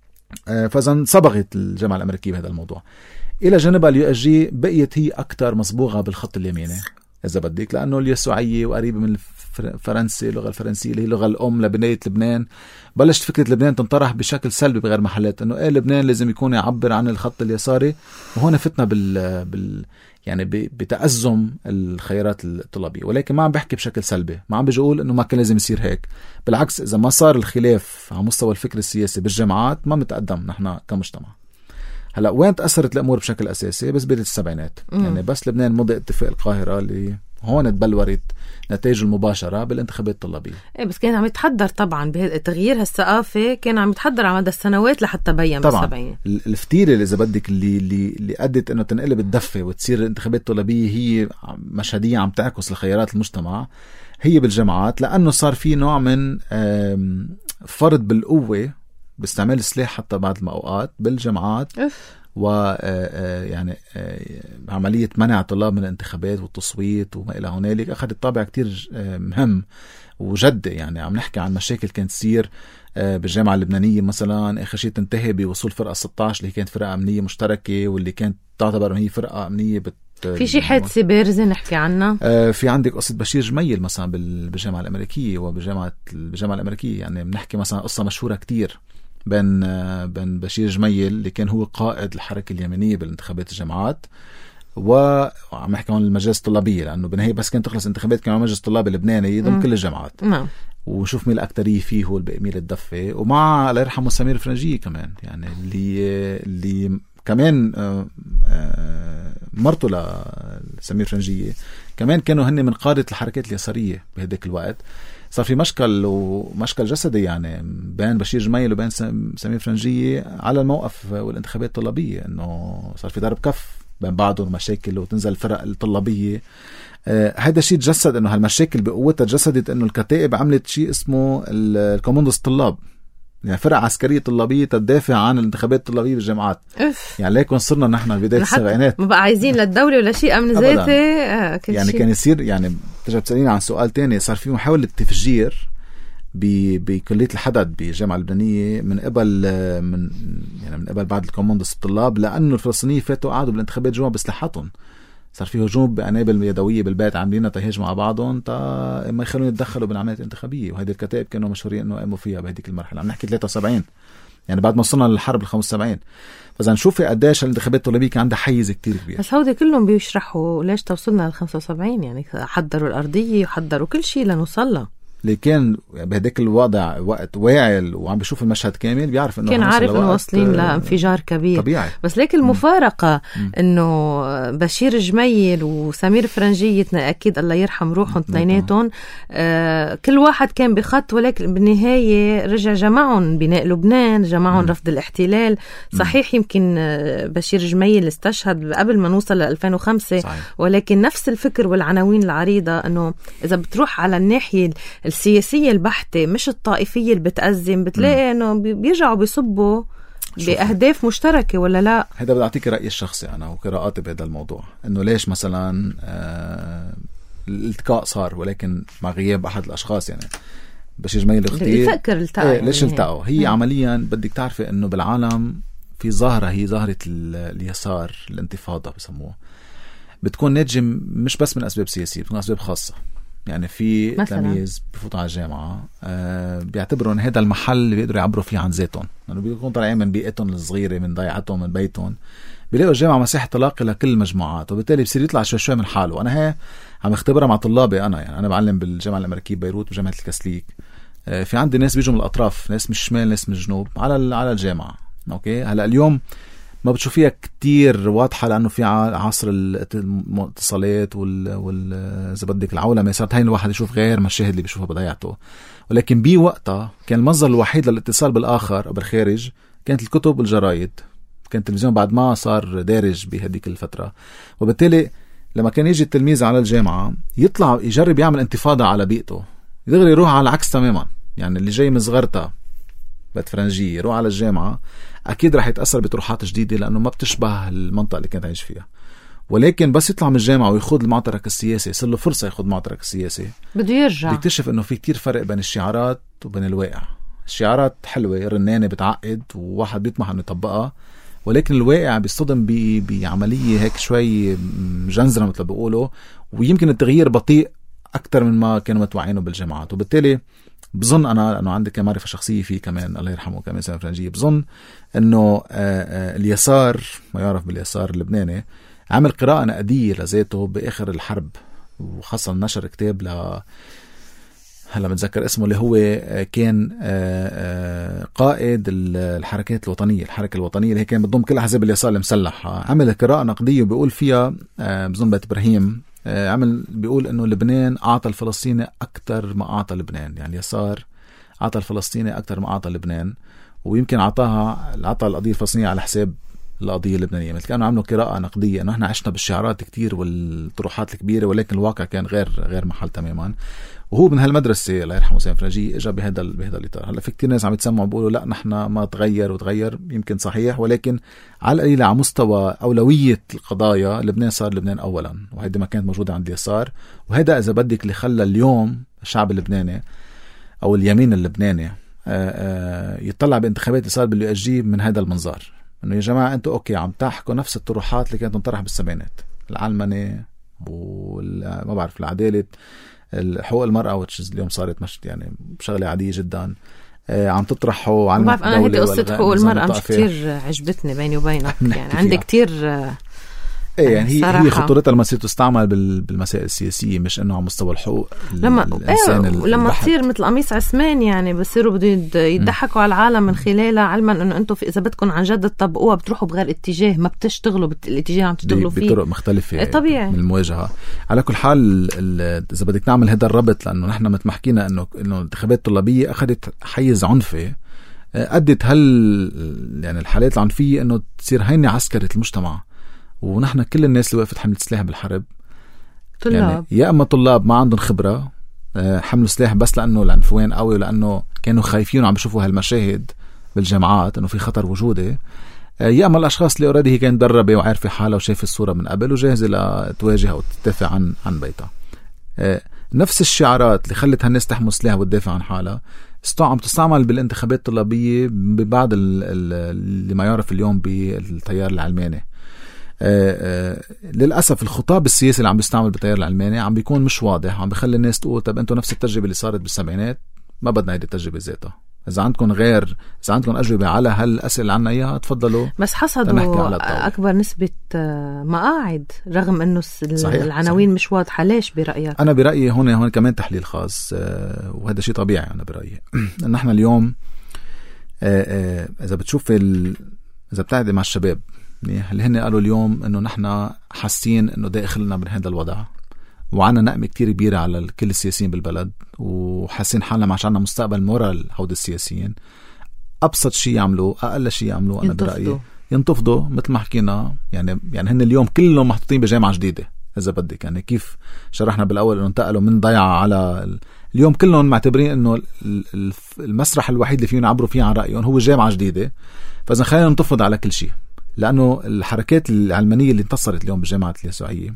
فاذا صبغت الجامعه الامريكيه بهذا الموضوع. الى جانبها USG بقيت هي اكثر مصبوغه بالخط اليميني إذا بدك، لأنه اليسوعية وقريبة من الفرنسي، اللغة الفرنسية اللي هي اللغة الأم لبناية لبنان. بلشت فكرة لبنان تنطرح بشكل سلبي بغير محلات، إنه لبنان لازم يكون يعبر عن الخط اليساري. وهنا فتنا يعني بتأزم الخيارات الطلابية، ولكن ما عم بحكي بشكل سلبي، ما عم بيجي أقول إنه ما كان لازم يصير هيك. بالعكس، إذا ما صار الخلاف على مستوى الفكر السياسي بالجامعات ما متقدم نحن كمجتمع. هلا وين تأثرت الأمور بشكل أساسي؟ بس بداية السبعينات. يعني بس لبنان مضى اتفاق القاهرة اللي هون تبلورت نتائج المباشرة بالانتخابات الطلابية. بس كان عم يتحضر طبعا بتغيير هالثقافة، كان عم يتحضر على مدى السنوات لحتى بين بالسبعينات. الفتيلة اللي إذا بدك اللي أدت إنه تنقلب الدفة وتصير الانتخابات الطلابية هي مشهدية عم تعكس لخيارات المجتمع هي بالجامعات، لأنه صار في نوع من فرض بالقوة باستعمال السلاح حتى بعض الأوقات بالجامعات يعني عملية منع الطلاب من الانتخابات والتصويت وما إلى هنالك أخذت طابع كتير مهم وجدي. يعني عم نحكي عن مشاكل كانت تصير بالجامعة اللبنانية مثلا، آخر شيء تنتهي بوصول فرقة 16 اللي كانت فرقة أمنية مشتركة واللي كانت تعتبر هي فرقة أمنية. في شي حادثة بارزة نحكي عنها؟ في عندك قصة بشير جميل مثلا بالجامعة الأمريكية بالجامعة الأمريكية. يعني بنحكي مثلا قصة مشهورة كتير بين بشير جميل اللي كان هو قائد الحركة اليمينية بالانتخابات الجامعات، وعم نحكي عن المجلس الطلابية، لأنه بالنهاية بس كانت تخلص انتخابات كان مجلس الطلاب اللبناني يضم كل الجامعات ونشوف مين الأكترية فيه هو الباقي مين الدفة. ومع الله يرحمه سمير فرنجية كمان، يعني اللي كمان مرته لسمير فرنجية كمان كانوا هن من قادة الحركات اليسارية بهداك الوقت. صار في مشكل جسدي يعني بين بشير جميل وبين سمير فرنجية على الموقف والانتخابات الطلابية، انه صار في ضرب كف بين بعضهم ومشاكل وتنزل الفرق الطلابية. هذا الشيء تجسد انه هالمشاكل بقوتها تجسدت انه الكتائب عملت شيء اسمه الكوموندوس الطلاب، يعني فرق عسكرية طلابية تدافع عن الانتخابات الطلابية بالجامعات. يعني ليكون صرنا نحن بداية السبعينات ما بقى عايزين للدولة ولا شيء أمن ذاتي. يعني كان يصير، يعني ترجع تسأليني عن سؤال تاني، صار في محاولة تفجير بكلية الحدد بالجامعة اللبنانية من قبل بعض الكوموندوس الطلاب، لأنه الفلسطينيين فاتوا قعدوا بالانتخابات جوا بسلاحاتهم. صار في هجوم بأنابل يدوية بالبيت عاملين تهاجموا مع بعضهم ما يخلون يتدخلوا بالعمليات الانتخابية، وهذه الكتائب كانوا مشهورين انه قاموا فيها بهذيك المرحلة. عم نحكي 73 يعني بعد ما وصلنا للحرب 75. فإذا نشوف قديش الانتخابات الطلابية كان عندها حيز كتير كبير. بس هودي كلهم بيشرحوا ليش توصلنا ل 75، يعني حضروا الأرضية وحضروا كل شيء لنوصلها. اللي كان بهداك الوضع وقت واعي وعم بيشوف المشهد كامل بيعرف انه كان عارف انه واصلين لانفجار كبير طبيعي. بس ليك المفارقة انه بشير جميل وسمير فرنجية اكيد الله يرحم روحهم اثنيناتهم، كل واحد كان بخط، ولكن بالنهاية رجع جمعهم بناء لبنان، جمعهم رفض الاحتلال. صحيح يمكن بشير جميل استشهد قبل ما نوصل ل 2005 صحيح. ولكن نفس الفكر والعناوين العريضة، انه اذا بتروح على الناحية السياسية البحتة مش الطائفية اللي بتأزم، بتلاقي انه بيرجعوا بيصبوا بأهداف مشتركة ولا لا. هذا بدي أعطيك رأيي الشخصي أنا وقراءاتي بهذا الموضوع، إنه ليش مثلا الالتقاء صار ولكن مع غياب أحد الأشخاص. يعني بشير جميل اختي فكر التقى ليش التقوا؟ هي عمليا بدك تعرفي إنه بالعالم في ظاهرة، هي ظاهرة اليسار، الانتفاضة بسموه، بتكون ناتجة مش بس من أسباب سياسية، بتكون أسباب خاصة. يعني في تلاميذ بفوتوا على الجامعة بيعتبروا ان هذا المحل اللي بيقدروا يعبروا فيه عن ذاتهم، لانه بيكونوا طالعين من بيئتهم الصغيرة، من ضيعتهم، من بيتهم، بيلاقوا الجامعة مساحة تلاقي لكل المجموعات، وبالتالي بصير يطلع شوي من حاله. انا هي عم اختبرها مع طلابي. انا بعلم بالجامعة الامريكية ببيروت بجامعة الكاثوليك. في عندي ناس بيجوا من الاطراف، ناس من الشمال، ناس من الجنوب على الجامعة. اوكي، هلا اليوم ما بتشوفيها كتير واضحة لأنه في عصر الاتصالات إذا بدك العولمة، صارت هاي الواحد يشوف غير مشاهد اللي بيشوفها بضيعته. ولكن بوقتها كان المصدر الوحيد للاتصال بالآخر أو بالخارج كانت الكتب والجرايد، كان التلفزيون بعد ما صار دارج بهديك الفترة. وبالتالي لما كان يجي التلميذ على الجامعة يطلع يجرب يعمل انتفاضة على بيئته، يدغري يروح على العكس تماما. يعني اللي جاي من صغرتها بيت فرنجية يروح على الجامعة أكيد رح يتأثر بطروحات جديدة لأنه ما بتشبه المنطقة اللي كانت عايش فيها. ولكن بس يطلع من الجامعة ويخوض المعترك السياسي، يصير له فرصة يخوض المعترك السياسي، بده يرجع بيكتشف إنه في كتير فرق بين الشعارات وبين الواقع. الشعارات حلوة رنانة بتعقد وواحد بيطمح إنه يطبقها، ولكن الواقع بيصطدم بعملية هيك شوي مجنزرة مثل بيقولوا، ويمكن التغيير بطيء أكتر من ما كانوا متوقعينه بالجامعات. وبالتالي بظن أنا أنه عندي كمعرفة شخصية فيه كمان الله يرحمه كمان سمير فرنجية، بظن أنه اليسار، ما يعرف باليسار اللبناني، عمل قراءة نقدية لذاته بآخر الحرب، وخاصة نشر كتاب هلا متذكر اسمه، اللي هو كان قائد الحركات الوطنية، الحركة الوطنية اللي هي كان بتضم كل أحزاب اليسار المسلحة. عمل قراءة نقدية وبيقول فيها بظن بيت إبراهيم، بيقول انه لبنان اعطى الفلسطيني اكثر ما اعطى لبنان. يعني اليسار اعطى الفلسطيني اكثر ما اعطى لبنان، ويمكن اعطى القضيه الفلسطينيه على حساب القضية اللبنانية، مثل كانوا عملوا قراءة نقدية انه احنا عشنا بالشعارات كتير والطروحات الكبيرة، ولكن الواقع كان غير محل تماما. وهو من هالمدرسة الله يرحمه حسين فرنجي اجى بهذا الإطار. هلا في كتير ناس عم يتسمعوا بيقولوا لا نحن ما تغير، يمكن صحيح، ولكن على القليل على مستوى أولوية القضايا لبنان صار لبنان أولا، وهيدي ما كانت موجودة عند اليسار. وهذا إذا بدك اللي خلى اليوم الشعب اللبناني أو اليمين اللبناني يطلع بانتخابات اللي صار بده يجيب من هذا المنظار، إنه يا جماعة أنتوا أوكي عم تحكوا نفس الطروحات اللي كانت تنطرح بالسبعينات، العلمنة وما بعرف العدالة، حقوق المرأة اليوم صارت مش يعني شغلة عادية جدا، عم تطرحوا عن بعرف. أنا هيدي قصة حقوق المرأة مش كتير عجبتني بيني وبينك يعني عندي كتير يعني هي خطورتها لما تصير تستعمل بالمسائل السياسية، مش انه على مستوى الحقوق الانسان. لما تصير مثل قميص عثمان يعني بصيروا بده يضحكوا على العالم من خلالها، علما انه انتم اذا بدكم عن جد تطبقوها بتروحوا بغير اتجاه، ما بتشتغلوا بالاتجاه اللي عم تشتغلوا فيه بطرق مختلفة طبيعي من المواجهة. على كل حال اذا بدك نعمل هذا الربط، لانه نحن مثل ما حكينا انه الانتخابات الطلابية اخذت حيز عنفي، ادت يعني الحالات العنفية انه تصير هيني عسكرة المجتمع. ونحن كل الناس اللي وقفت حملة سلاح بالحرب طلاب، يعني يا اما طلاب ما عندهم خبرة حملوا سلاح بس لانه العنفوان قوي، ولانه كانوا خايفين وعم بيشوفوا هالمشاهد بالجامعات انه في خطر وجودي، يا اما الاشخاص اللي اوريدي هي كانت مدربة وعارفة حالها وشايفة الصورة من قبل وجاهزة لتواجه او تدافع عن بيتها. نفس الشعارات اللي خلت هالناس تحمل سلاح وتدافع عن حالها عم تستعمل بالانتخابات الطلابية ببعض اللي ما يعرف اليوم بالتيار العلماني. للأسف الخطاب السياسي اللي عم بيستعمل بالتيار العلماني عم بيكون مش واضح، عم بيخلي الناس تقول طب انتوا نفس التجربة اللي صارت بالسبعينات، ما بدنا هيدي التجربة ذاتها. إذا عندكم أجوبة على هالأسئلة اللي عنا إياها تفضلوا. بس حصدوا أكبر نسبة مقاعد رغم إنه العناوين صحيح. مش واضحة. ليش برأيك؟ أنا برأيي هون كمان تحليل خاص، وهذا شيء طبيعي. أنا برأيي إن إحنا اليوم إذا بتشوف إذا بتعدي مع الشباب اللي هن قالوا اليوم إنه نحن حاسين إنه داخلنا من هذا الوضع وعنا نقمة كتير كبيرة على كل السياسيين بالبلد، وحاسين حالنا ما عنا مستقبل مورا هود السياسيين، أبسط شيء يعملوه أقل شيء يعملوه أنا برأيي ينتفضوا. مثل ما حكينا يعني هن اليوم كلهم محطوطين بجامعة جديدة إذا بدك، يعني كيف شرحنا بالأول إنه انتقلوا من ضيعة على اليوم كلهم معتبرين إنه المسرح الوحيد اللي فيهم يعبروا فيه عن رأيهم هو جامعة جديدة. فإذا خلينا ننتفض على كل شيء، لأنه الحركات العلمانية اللي انتصرت اليوم بالجامعة اليسوعية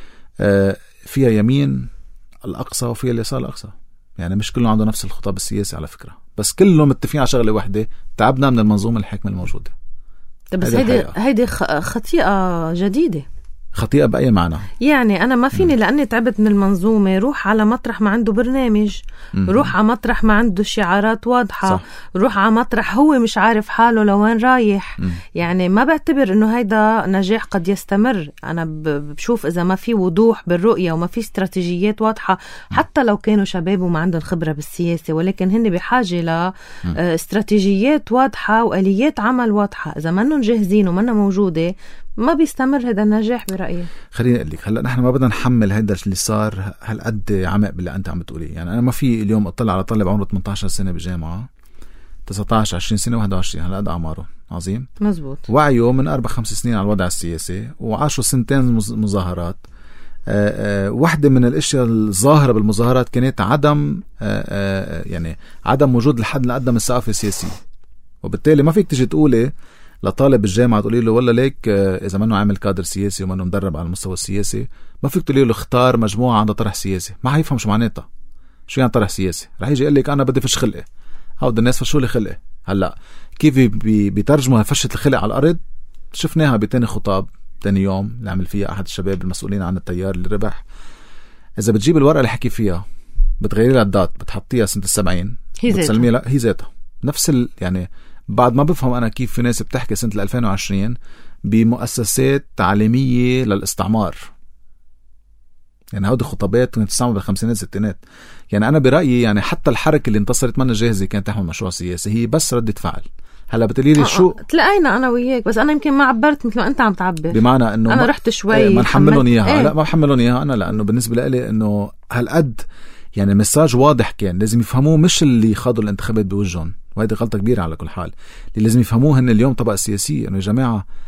فيها يمين الأقصى وفيها اليسار الأقصى، يعني مش كلهم عندهم نفس الخطاب السياسي على فكرة، بس كلهم متفقين على شغلة واحدة، تعبنا من المنظومة الحاكمة الموجودة. بس هيدي خطيئة جديدة. خطيئة بأي معنى؟ يعني أنا ما فيني لأني تعبت من المنظومة روح على مطرح ما عنده برنامج، روح على مطرح ما عنده شعارات واضحة، صح. روح على مطرح هو مش عارف حاله لوين رايح. يعني ما بعتبر إنه هيدا نجاح قد يستمر. أنا بشوف إذا ما في وضوح بالرؤية وما في استراتيجيات واضحة، حتى لو كانوا شباب وما عندهم خبرة بالسياسة، ولكن هن بحاجة لاستراتيجيات واضحة وآليات عمل واضحة. إذا ما نن جاهزين وما موجودة ما بيستمر هذا النجاح برأيي. خليني أقول لك هلا نحن ما بدنا نحمل هذا اللي صار هالقد عمق باللي أنت عم بتقولي. يعني أنا ما في اليوم أطلع على طالب عمره 18 سنة بالجامعة، 19 20 سنة 21 هلا قد أعماره عظيم مزبوط، وعيه من 4-5 سنين على الوضع السياسي وعاشوا سنتين مظاهرات. واحدة من الاشياء الظاهرة بالمظاهرات كانت عدم وجود الحد الأدنى من الثقافة السياسية، وبالتالي ما فيك تجي تقولي لطالب الجامعة تقولي له والله ليك إذا منه عامل كادر سياسي ومنه مدرب على المستوى السياسي ما فيك تقولي له اختار مجموعة عندها طرح سياسي. ما حيفهم شو معناتها، شو يعني طرح سياسي. رح يجي يقول لك أنا بدي فش خلقي، هود الناس فشوا لي خلقي. هلا كيف بيترجموا فشة الخلق على الأرض شفناها بتاني خطاب تاني يوم اللي عمل فيها أحد الشباب المسؤولين عن التيار اللي ربح. إذا بتجيب الورقة اللي حكي فيها بتغيري لها الدات بتحطيها سنة 70 بتسلميها لا هي ذاتها نفس يعني بعد ما بفهم أنا كيف في ناس بتحكي سنة 2020 بمؤسسات تعليمية للاستعمار. يعني هودي خطابات كانت تستعمل بالخمسينات ستينات. يعني أنا برأيي يعني حتى الحركة اللي انتصرت منا جاهزة كانت تحمل مشروع سياسي، هي بس ردة فعل. هلا بتقولي شو تلاقينا أنا وياك، بس أنا يمكن ما عبرت مثل ما أنت عم تعبر، بمعنى إنه أنا رحت شوي ما نحملهم إياها. لا ما بحملهم إياها أنا، لأنه بالنسبة لي إنه هالقد يعني مساج واضح كان لازم يفهموه، مش اللي خاضوا الانتخابات بوجهن، وهذه غلطة كبيرة على كل حال. اللي لازم يفهموه هن اليوم طبقة سياسية، إنه يا جماعة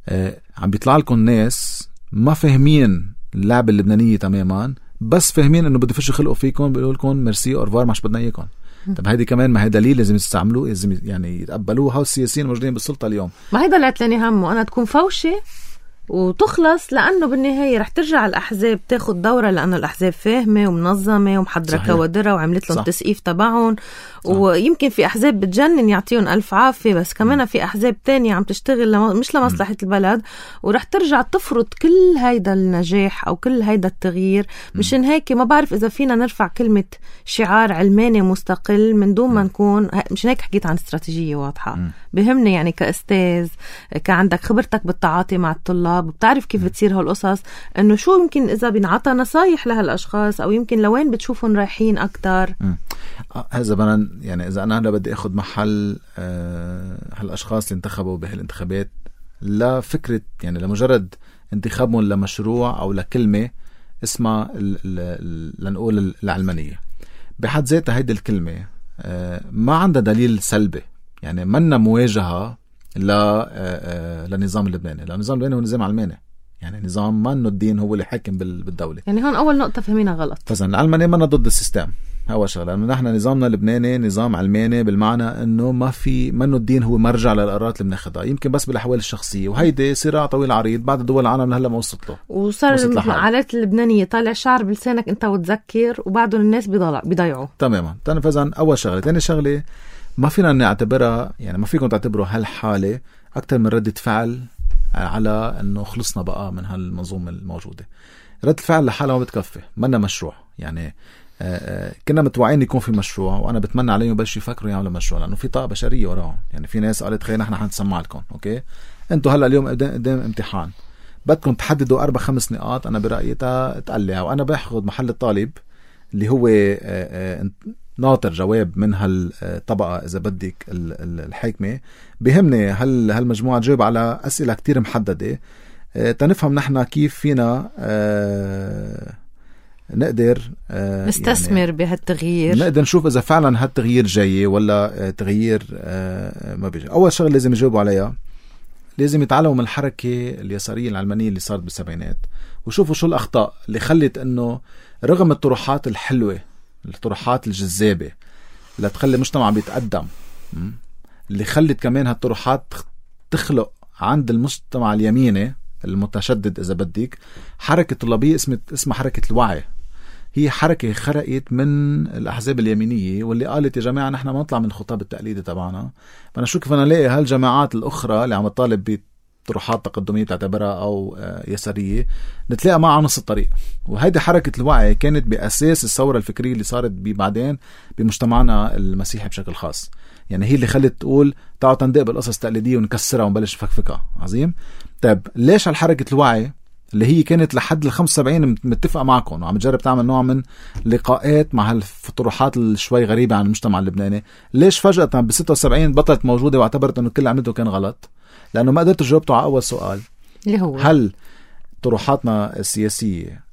عم بيطلع لكم ناس ما فاهمين اللعبة اللبنانية تماما، بس فاهمين انه بده يفش خلقوا فيكم، بيقولوا لكم ميرسي اورفوار مش بدنا اياكم. طب هيدي كمان ما هي دليل لازم يستعملوه، لازم يعني يتقبلوه. هاو السياسيين موجودين بالسلطة اليوم. ما هيدا اللي عتلاني همه أنا تكون فوشة وتخلص، لأنه بالنهاية رح ترجع الأحزاب تاخد دورة، لأنه الأحزاب فاهمة ومنظمة ومحضرة كوادرها وعملت لهم تسقيف تبعهم. ويمكن في أحزاب بتجنن يعطيهم ألف عافية، بس كمان في أحزاب تانية عم تشتغل مش لمصلحة البلد، ورح ترجع تفرض كل هيدا النجاح أو كل هيدا التغيير. مشان هيك ما بعرف إذا فينا نرفع كلمة شعار علماني مستقل من دون ما نكون. مشان هيك حكيت عن استراتيجية واضحة. بهمني يعني كأستاذ كعندك خبرتك بالتعاطي مع الطلاب، بتعرف كيف بتصير هالقصص، انه شو يمكن اذا بنعطى نصايح لهالاشخاص، او يمكن لوين بتشوفهم رايحين اكتر. هذا بنا يعني اذا انا هلا بدي اخذ محل هالاشخاص اللي انتخبوا بهالانتخابات لفكره، يعني لمجرد انتخابهم لمشروع او لكلمه اسمها لنقول العلمانيه بحد ذاتها، هيدي الكلمه ما عندها دليل سلبي، يعني منا مواجهه لنظام اللبناني. لأن النظام اللبناني هو نظام علماني، يعني نظام ما إنه الدين هو اللي حاكم بالدولة. يعني هون أول نقطة فهمينا غلط. فإذا العلمانية منا ضد السيستم، أول شغلة. لأنه نحن نظامنا اللبناني نظام علماني بالمعنى إنه ما إنه الدين هو مرجع للقرارات اللي بناخدها، يمكن بس بالأحوال الشخصية. وهيدي صراع طويل عريض بعد دول العالم لهلا ما وصلت له، وصار العادات اللبنانية طالع شعر بلسانك أنت وتذكر، وبعدهم الناس بيضيعوا تماما. فإذا أول شغلة. ثاني شغلة، ما فينا نعتبرها، يعني ما فيكم تعتبروا هالحالة أكتر من ردة فعل على أنه خلصنا بقى من هالمنظومة الموجودة. ردة الفعل لحالها ما بتكفي، منا مشروع. يعني كنا متوعين يكون في مشروع، وأنا بتمنى عليهم يبلشوا يفكروا يعملوا مشروع، لأنه في طاقة بشرية وراهم. يعني في ناس قالت خير نحن حنسمع لكم، أوكي أنتوا هلأ اليوم قدام امتحان، بدكم تحددوا 4-5 نقاط أنا برأيي تقلع، وأنا باخذ محل الطالب اللي هو ناطر جواب من هالطبقة إذا بدك الحاكمة. بهمني هالمجموعة تجاوب على أسئلة كتير محددة تنفهم نحن كيف فينا نقدر نستثمر يعني بهالتغيير، نقدر نشوف إذا فعلا هالتغيير جاي ولا تغيير ما بيجي. أول شغلة لازم يجاوبوا عليها، لازم يتعلموا من الحركة اليسارية العلمانية اللي صارت بالسبعينات، وشوفوا شو الأخطاء اللي خلت إنه رغم الطروحات الحلوة، الطروحات الجذابة اللي تخلي مجتمع بيتقدم، اللي خلت كمان هالطروحات تخلق عند المجتمع اليميني المتشدد إذا بدك حركة طلابية اسمها حركة الوعي. هي حركة خرقت من الأحزاب اليمينية واللي قالت يا جماعة نحن ما نطلع من الخطاب التقليدي تبعنا، فأنا شو كيف أنا لاقي هالجماعات الأخرى اللي عم تطالب بطروحات تقدمية تعتبرها أو يسارية نتلاقى معها نص الطريق. وهيدي حركة الوعي كانت بأساس الثورة الفكرية اللي صارت بعدين بمجتمعنا المسيحي بشكل خاص. يعني هي اللي خلت تقول تعالوا تندق بالقصص التقليدية ونكسرها ونبلش نفكفكها. عظيم. طيب ليش هالحركة الوعي اللي هي كانت لحد 75 متفقة معكم وعم تجرب تعمل نوع من لقاءات مع هالطروحات الشوي غريبة عن المجتمع اللبناني، ليش فجأة ب76 بطلت موجودة واعتبرت انه كل اللي عملته كان غلط؟ لأنه ما قدرت جاوبته على أول سؤال اللي هو هل طروحاتنا السياسية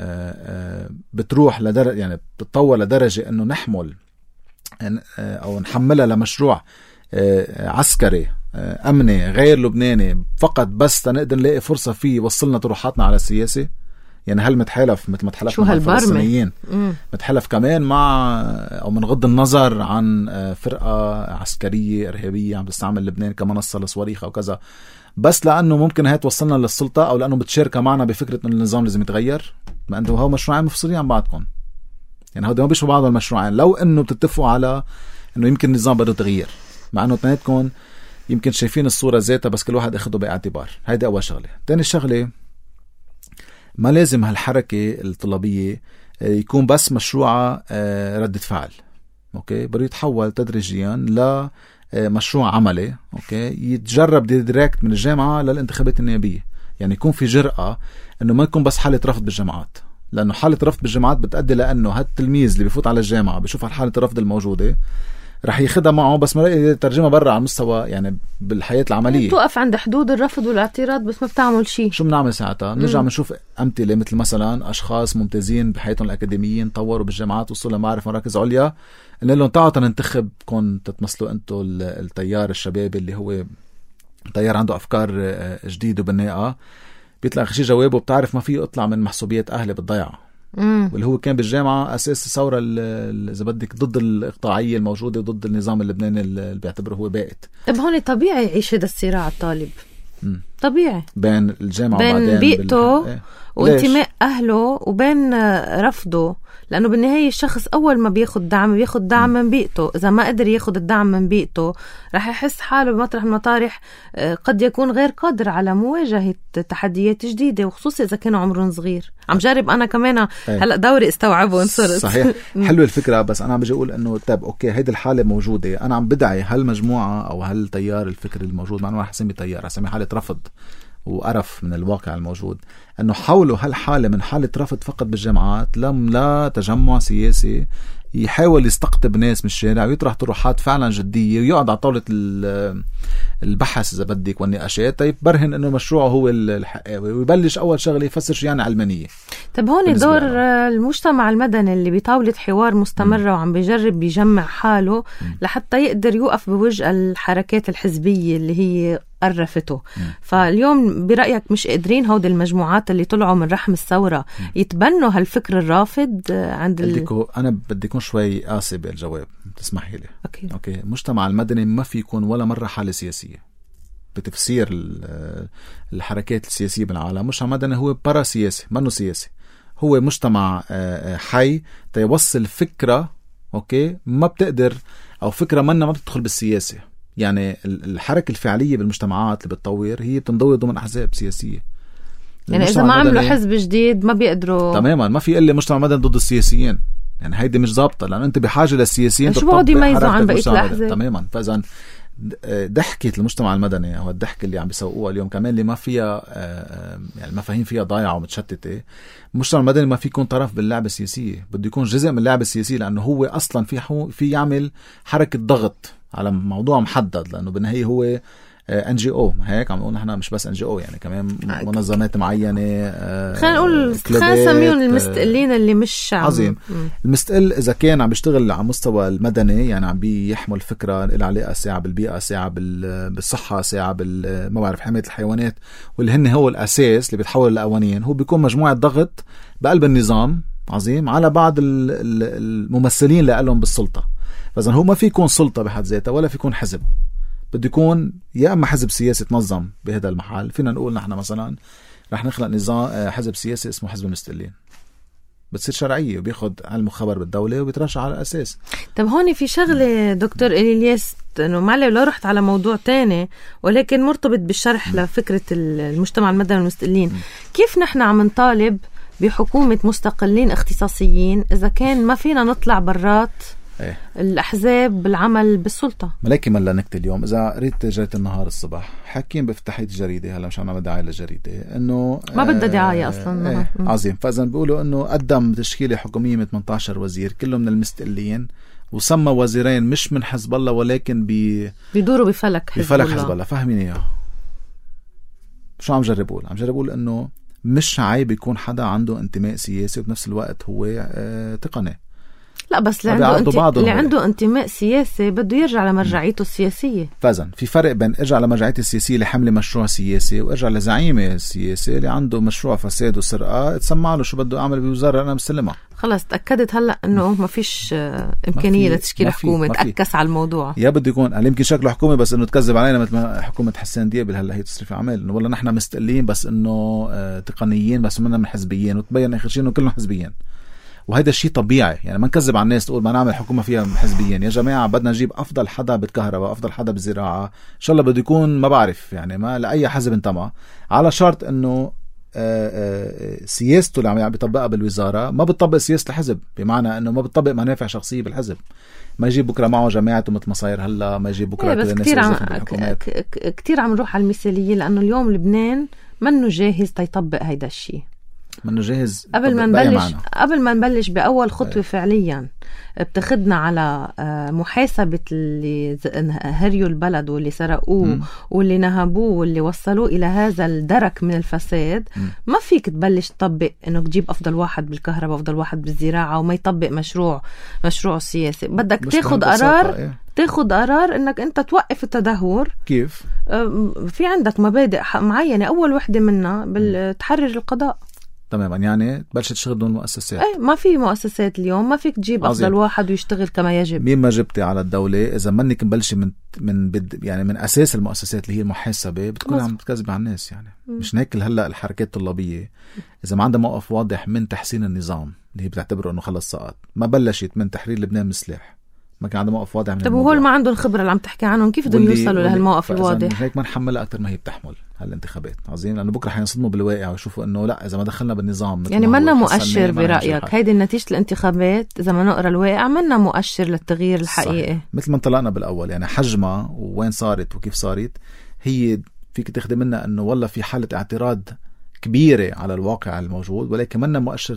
بتروح لدرجة، يعني بتطور لدرجة أنه نحمل أو نحملها لمشروع عسكري أمني غير لبناني فقط بس تنقدر نلاقي فرصة فيه يوصلنا طروحاتنا على السياسة؟ يعني هل متحالف مثل ما تحالف مع الفلسطينيين، متحالف كمان مع أو من غض النظر عن فرقة عسكرية إرهابية عم تستعمل لبنان كمنصة لصواريخ أو كذا، بس لأنه ممكن هي توصلنا للسلطة أو لأنه بتشارك معنا بفكرة أن النظام لازم يتغير؟ ما أنتم هو مشروعين مفصولين عن بعضكم، يعني هودي ما بيشبهوا بعض المشروعين. لو أنه بتتفقوا على أنه يمكن النظام بده تغيير، مع أنه اثنيناتكم يمكن شايفين الصورة ذاتها بس كل واحد أخده باعتبار. هيدا أول شغلة. تاني شغلة، ما لازم هالحركة الطلابية يكون بس مشروع ردة فعل، أوكي، بده يتحول تدريجيا لمشروع عملي، أوكي، يتجرب ديريكت من الجامعة للانتخابات النيابية. يعني يكون في جرأة إنه ما يكون بس حالة رفض بالجامعات، لأنه حالة رفض بالجامعات بتأدي لأنه هالتلميذ اللي بيفوت على الجامعة بيشوف حالة الرفض الموجودة رح ياخدها معه، بس ما رأي ترجمة برا على مستوى يعني بالحياة العملية. توقف عند حدود الرفض والاعتراض بس ما بتعمل شيء. شو بنعمل ساعتها؟ بنرجع بنشوف أمثلة مثل مثلا أشخاص ممتازين بحياتهم الأكاديميين طوروا بالجامعات وصلوا لمعرفة مراكز عليا، إن لهم تعالوا ننتخبكم تتمثلوا أنتوا التيار الشبابي اللي هو تيار عنده أفكار جديدة وبناءة، بيطلع شي جوابه بتعرف ما فيه اطلع من محسوبيات أهلي بالضيعة. واللي هو كان بالجامعة أساس الثورة إذا بدك ضد الإقطاعية الموجودة وضد النظام اللبناني اللي بيعتبره هو بائت. طب هون طبيعي يعيش هذا الصراع الطالب، طبيعي بين الجامعة بين بيئته وانتماء أهله وبين رفضه، لأنه بالنهاية الشخص أول ما بياخد دعم من بيئته. إذا ما قدر ياخد الدعم من بيئته رح يحس حاله بمطرح المطارح قد يكون غير قادر على مواجهة تحديات جديدة، وخصوصا إذا كانوا عمرهم صغير. عم جارب أنا كمان هلأ دوري استوعبه انصرت. صحيح. حلو الفكرة، بس أنا عم بجي أقول أنه طيب أوكي هيدي الحالة موجودة، أنا عم بدعي هالمجموعة أو هالتيار الفكري الموجود، ما أنا رح أسمي تيار، أسمي حالة رفض وقرف من الواقع الموجود، أنه حاولوا هالحالة من حالة رفض فقط بالجامعات لا تجمع سياسي يحاول يستقطب ناس من الشارع ويطرح طروحات فعلا جدية ويقعد على طاولة البحث إذا بدك والنقاشات، طيب برهن أنه مشروعه هو الحقاوي، ويبلش أول شغلة يفسر شو يعني علمانية. طب هون دور المجتمع المدني اللي بطاولة حوار مستمرة وعم بيجرب يجمع حاله لحتى يقدر يوقف بوجه الحركات الحزبية اللي هي قرفته. فاليوم برأيك مش قادرين هود المجموعات اللي طلعوا من رحم الثورة يتبنوا هالفكر الرافض عند أنا بدي يكون شوي قاسي بالجواب، تسمحي لي؟ أوكي. المجتمع المدني ما في يكون ولا مرة حالة سياسية بتفسير الحركات السياسية بالعالم. المجتمع المدني هو برا سياسي، منه سياسي، هو مجتمع حي تيوصل فكرة أوكي ما بتقدر، أو فكرة ما بتدخل بالسياسة. يعني الحركة الفعلية بالمجتمعات اللي بتطور هي بتنضوي ضمن أحزاب سياسية. يعني إذا ما عملوا حزب جديد ما بيقدروا تماما، ما في إلا مجتمع مدني ضد السياسيين، يعني هيدي مش ضابطة، لأن أنت بحاجة للسياسيين شو بقعد يميزوا عن بقية الأحزاب. تماما. فإذا ضحكة المجتمع المدني هو الضحكة اللي عم بيسوقوها اليوم كمان اللي ما فيها يعني المفاهيم فيها ضايعة ومتشتتة. المجتمع المدني ما في يكون طرف باللعبة السياسية، بده يكون جزء من اللعبة السياسية، لأنه هو أصلا في يعمل حركة ضغط على موضوع محدد، لأنه بالنهاية هو NGO. هيك عم نقول نحن مش بس NGO، يعني كمان منظمات معينة، خلينا نقول نسميهم المستقلين اللي مش عظيم. المستقل إذا كان عم بيشتغل على مستوى المدني، يعني عم بيحمل فكرة إلى علاقة ساعة بالبيئة، ساعة بالصحة، ساعة ما بعرف حماية الحيوانات، واللي هن هو الأساس اللي بيتحول لقوانين. هو بيكون مجموعة ضغط بقلب النظام عظيم على بعض الممثلين لهم بالسلطة. فإذا هو ما في يكون سلطة بحد ذاتها ولا في يكون حزب، بده يكون يا اما حزب سياسي تنظم بهذا المحل. فينا نقول نحن مثلا رح نخلق نظام حزب سياسي اسمه حزب المستقلين، بتصير شرعيه وبياخد علم وخبر بالدوله وبيترشح على الاساس. طب هون في شغله دكتور إلياس، انه معلي لو رحت على موضوع تاني ولكن مرتبط بالشرح لفكره المجتمع المدني والمستقلين، كيف نحن عم نطالب بحكومه مستقلين اختصاصيين اذا كان ما فينا نطلع برات الأحزاب بالعمل بالسلطة؟ ملاكي ملا نكتة اليوم. إذا قريت جريدة النهار الصبح حاكين بافتتاحية الجريدة، هلا مش عم دعاية للجريدة، إنه ما بدها دعاية أصلا. عظيم. فإذا بيقولوا إنه قدم تشكيلة حكومية من 18 وزير كله من المستقلين، وسمى وزيرين مش من حزب الله ولكن بيدوروا بفلك حزب الله. فهميني إياه. شو عم جرب أقول؟ عم جرب أقول إنه مش عيب يكون حدا عنده انتماء سياسي وبنفس الوقت هو تقني. لا بس اللي عنده انتماء سياسي بده يرجع لمرجعيته السياسية. فازن في فرق بين ارجع لمرجعيته السياسية اللي حمل مشروع سياسي، وارجع لزعيمة السياسي اللي عنده مشروع فساد وسرقة تسمع له شو بده أعمل بوزارة أنا بسلمها. خلاص تأكدت هلأ أنه ما فيش إمكانية لتشكيل حكومة تأكس على الموضوع. يا بده يكون يمكن شكله حكومة بس أنه تكذب علينا مثل ما حكومة حسان دياب هلا هي تصريف أعمال، إنه والله نحن مستقلين بس إنه تقنيين بس منا من حزبيين، وتبين آخر شيء إنه كلهم حزبيين. وهذا الشيء طبيعي، يعني ما نكذب على الناس تقول ما نعمل حكومة فيها حزبيين. يا جماعة بدنا نجيب أفضل حدا بالكهرباء، أفضل حدا بالزراعة، إن شاء الله بده يكون ما بعرف يعني ما لأي حزب انتمى، على شرط إنه سياسته اللي عم بيطبقها بالوزارة ما بتطبق سياسة الحزب، بمعنى إنه ما بتطبق منافع شخصية بالحزب. ما يجيب بكرة معه جماعته مثل مصاير هلا، ما يجيب بكرة بس كتير عم نروح على المثالية، لأنه اليوم لبنان منه جاهز تيطبق هيدا الشيء. منه جاهز قبل ما نبلش بأول خطوة فعليا بتاخدنا على محاسبة اللي هريوا البلد واللي سرقوه واللي نهبوه واللي وصلوه إلى هذا الدرك من الفساد. ما فيك تبلش تطبق إنه تجيب أفضل واحد بالكهرباء أفضل واحد بالزراعة وما يطبق مشروع سياسي. بدك تاخد قرار إنك أنت توقف التدهور. كيف؟ في عندك مبادئ معينة، أول وحدة منها تحرر القضاء تماما، يعني تبلش تشتغل دون مؤسسات. ما في مؤسسات اليوم، ما فيك تجيب عظيم. أفضل واحد ويشتغل كما يجب. مين ما جبتي على الدولة إذا منك نبلش يعني من أساس المؤسسات اللي هي المحاسبة بتكون عم تكذب على الناس. يعني مش هيك هلا الحركات الطلابية إذا ما عندها موقف واضح من تحسين النظام اللي هي بتعتبره إنه خلص سقط، ما بلشت من تحرير لبنان من السلاح، ما كان عندهم موقف واضح من الموضوع. طب وهول ما عندهم خبرة اللي عم تحكي عنهم، كيف بدهم يوصلوا لهالموقف الواضح؟ هيك ما نحملها أكتر ما هي بتحمل هالانتخابات. عظيم، لأنه بكرة حينصدموا بالواقع ويشوفوا إنه لا إذا ما دخلنا بالنظام يعني منا مؤشر برأيك هيدي النتيجة الانتخابات إذا ما نقرأ الواقع منا مؤشر للتغيير الحقيقي. صحيح. مثل ما انطلقنا بالأول، يعني حجمها ووين صارت وكيف صارت هي فيك تاخذ منها إنه والله في حالة اعتراض كبيرة على الواقع الموجود، ولكن منا مؤشر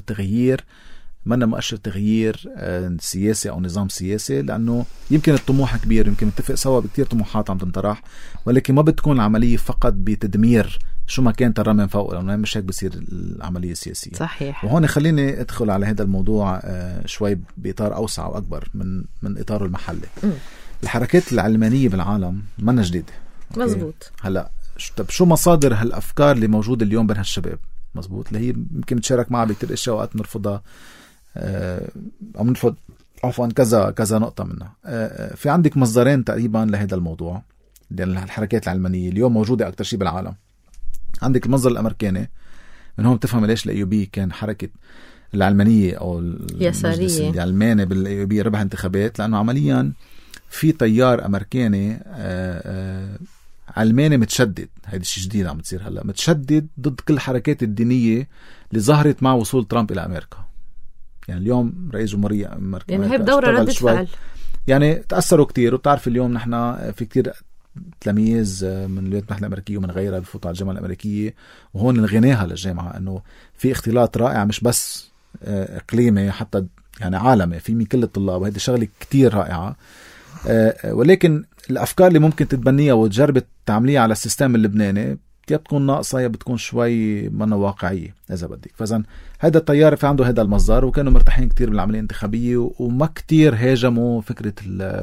تغيير سياسي أو نظام سياسي، لأنه يمكن الطموح كبير، يمكن نتفق سوا بكتير طموحات عم تنطرح، ولكن ما بتكون العملية فقط بتدمير شو ما كان ترى من فوق، لأنه مش هيك بصير العملية السياسية. صحيح. وهون خليني أدخل على هذا الموضوع شوي بإطار أوسع وأكبر من إطاره المحلي. الحركات العلمانية بالعالم ما جديدة. مزبوط. هلأ طب شو مصادر هالأفكار اللي موجودة اليوم بين هالشباب؟ مزبوط، اللي هي يمكن نتشارك معها بكتير أشياء وقت نرفضها أو نرفض عفوا كذا نقطة منها. في عندك مصدرين تقريبا لهذا الموضوع، لأن الحركات العلمانية اليوم موجودة أكتر شيء بالعالم. عندك المصدر الأمريكاني، من هون بتفهم ليش الأيوبي كان حركة العلمانية أو اليسارية العلماني بالأيوبي ربح انتخابات، لأنه عمليا في تيار أمريكاني علماني متشدد. هيدا الشيء جديد عم تصير هلا، متشدد ضد كل الحركات الدينية اللي ظهرت مع وصول ترامب إلى أمريكا. يعني اليوم رئيس جمهورية أمريكا يعني هي بدورة ردة فعل، يعني تأثروا كتير. وبتعرف اليوم نحن في كتير تلاميذ من الولايات المتحدة الأمريكية ومن غيرها بفوتوا على الجامعة الأمريكية، وهون الغناها للجامعة إنه في اختلاط رائع مش بس إقليمي حتى يعني عالمي في من كل الطلاب، وهذه شغلة كتير رائعة. ولكن الأفكار اللي ممكن تتبنيها وتجرب تعمليها على السيستم اللبناني يا بتكون ناقصة يا بتكون شوي منها واقعية إذا بدك. فإذا هذا التيار في عنده هذا المصدر، وكانوا مرتاحين كتير بالعملية الانتخابية وما كتير هاجموا فكرة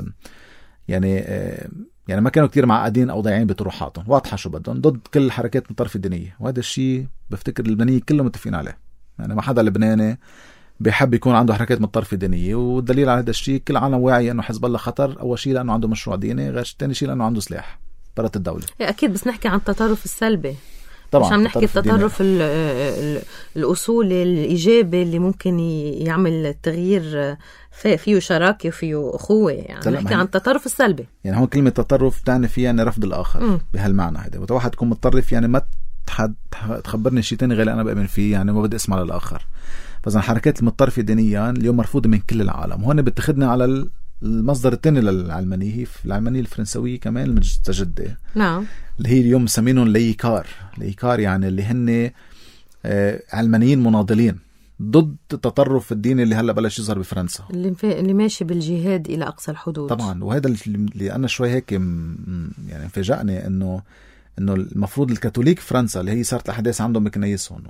يعني ما كانوا كتير معقدين أو ضايعين بطروحاتهم، واضحة شو بدهم ضد كل الحركات من طرف الدينية. وهذا الشيء بفتكر اللبنانيين كلهم متفقين عليه. يعني ما حدا لبناني بيحب يكون عنده حركات من الطرف الدينية، والدليل على هذا الشيء كل العالم واعي أنه حزب الله خطر. أول شيء لأنه عنده مشروع ديني، غير تاني شيء لأنه عنده سلاح برات الدولة. أكيد، بس نحكي عن التطرف السلبي طبعا، مش عم نحكي التطرف الأصولي الإيجابي اللي ممكن يعمل تغيير فيه شراكة وفيه أخوة. يعني نحكي عن التطرف السلبي. يعني هون كلمة تطرف تعني فيها أن رفض الآخر بهالمعنى هذا. وواحد تكون متطرف يعني ما تخبرني شيء تاني غير أنا بأمن فيه، يعني ما بدي أسمع للآخر. فإذا حركات المتطرفة دينيا اليوم مرفوضة من كل العالم. وهون بتخدنا على المصدر الثاني للعلمانية، هي في العلمانية الفرنسوية كمان المتجددة. نعم. اللي هي اليوم مسمينهم ليكار يعني اللي هن علمانيين مناضلين ضد التطرف الديني اللي هلا بلش يظهر بفرنسا، اللي ماشي بالجهاد إلى أقصى الحدود. طبعا. وهذا اللي أنا شوي هيك يعني فاجأني إنه المفروض الكاثوليك في فرنسا اللي هي صارت الأحداث عندهم بكنايسهم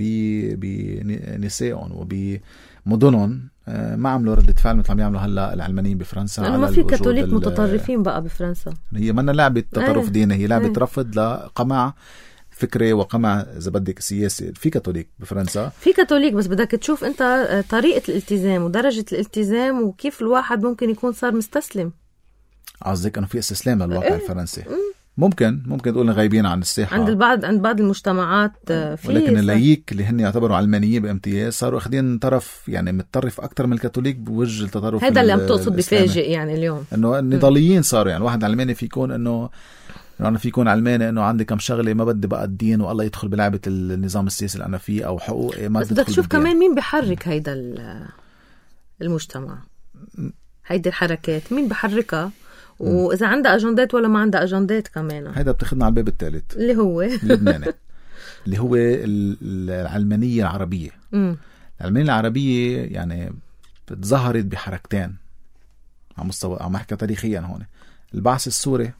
وبنسائهم وبمدنهم ما عملوا ردة فعل مثل ما يعملوا هلا العلمانيين بفرنسا. لأنه ما في كاثوليك متطرفين بقى بفرنسا. هي منا لعبة تطرف ديني، هي لعبة رفض لقمع فكري وقمع إذا بدك سياسي. في كاثوليك بفرنسا، في كاثوليك، بس بدك تشوف أنت طريقة الالتزام ودرجة الالتزام وكيف الواحد ممكن يكون صار مستسلم. قصدك أنه في استسلام للواقع الفرنسي؟ ممكن تقول غايبين عن الساحة عند بعض المجتمعات. ولكن اللايك اللي هن يعتبروا علمانيين بامتياز صاروا أخذين طرف يعني متطرف أكتر من الكاثوليك بوجه التطرف. هذا اللي عم تقصد بفاجئ يعني اليوم إنه النضاليين صاروا يعني واحد علماني في يكون إنه أنا في يكون علماني إنه عندي كم شغلة ما بدي بقى الدين والله يدخل بلعبة النظام السياسي اللي أنا فيه أو حقوقي ما بدي. بدك تشوف كمان مين بيحرك هيدا المجتمع، هيدي الحركات مين بحركها، وإذا عندها أجندات ولا ما عندها أجندات كمان. هيدا بتاخدنا على الباب الثالث اللي هو لبناني. اللي هو العلمانية العربية. العلمانية العربية يعني تظهرت بحركتين على مستوى، عم أحكي تاريخيا هون، البعث السوري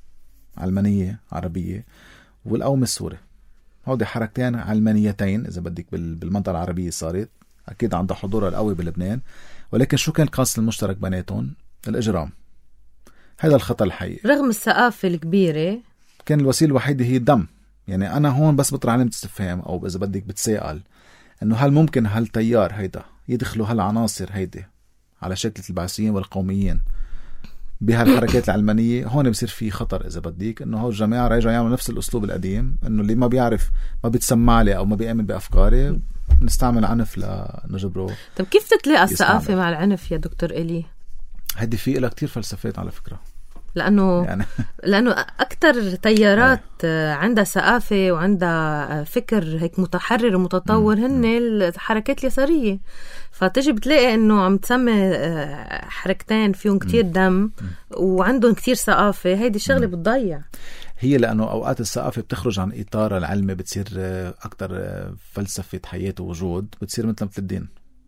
علمانية عربية، والقوم السوري. هودي حركتين علمانيتين إذا بدك بالمنطقة العربية صارت، أكيد عندها حضورها القوي بلبنان، ولكن شو كان القاسم المشترك بيناتهم؟ الإجرام. هذا الخطأ الحقيقي. رغم الثقافة الكبيرة كان الوسيلة الوحيدة هي الدم. يعني أنا هون بس بطرح علامة استفهام، أو إذا بدك بتساءل إنه هل ممكن هالتيار هيدا يدخلوا هالعناصر هيدي على شكل البعثيين والقوميين بهالحركات العلمانية؟ هون بصير في خطر إذا بديك، إنه هو الجماعة راجعوا يعملوا نفس الأسلوب القديم، إنه اللي ما بيعرف ما بيتسمع لي أو ما بيآمن بأفكاري نستعمل عنف لنجبره. طب كيف تتلاقى الثقافة مع العنف يا دكتور إلي؟ هيدي في إلها كتير فلسفات على فكرة، لأنه يعني لأنه أكتر تيارات عندها ثقافة وعندها فكر هيك متحرر ومتطور هن الحركات اليسارية. فتجي بتلاقي إنه عم تسمي حركتين فيهم كتير دم وعندهم كتير ثقافة، هيدي الشغلة بتضيع. هي لأنه أوقات الثقافة بتخرج عن إطار العلمي، بتصير أكتر فلسفة حياة ووجود، بتصير مثل الدين.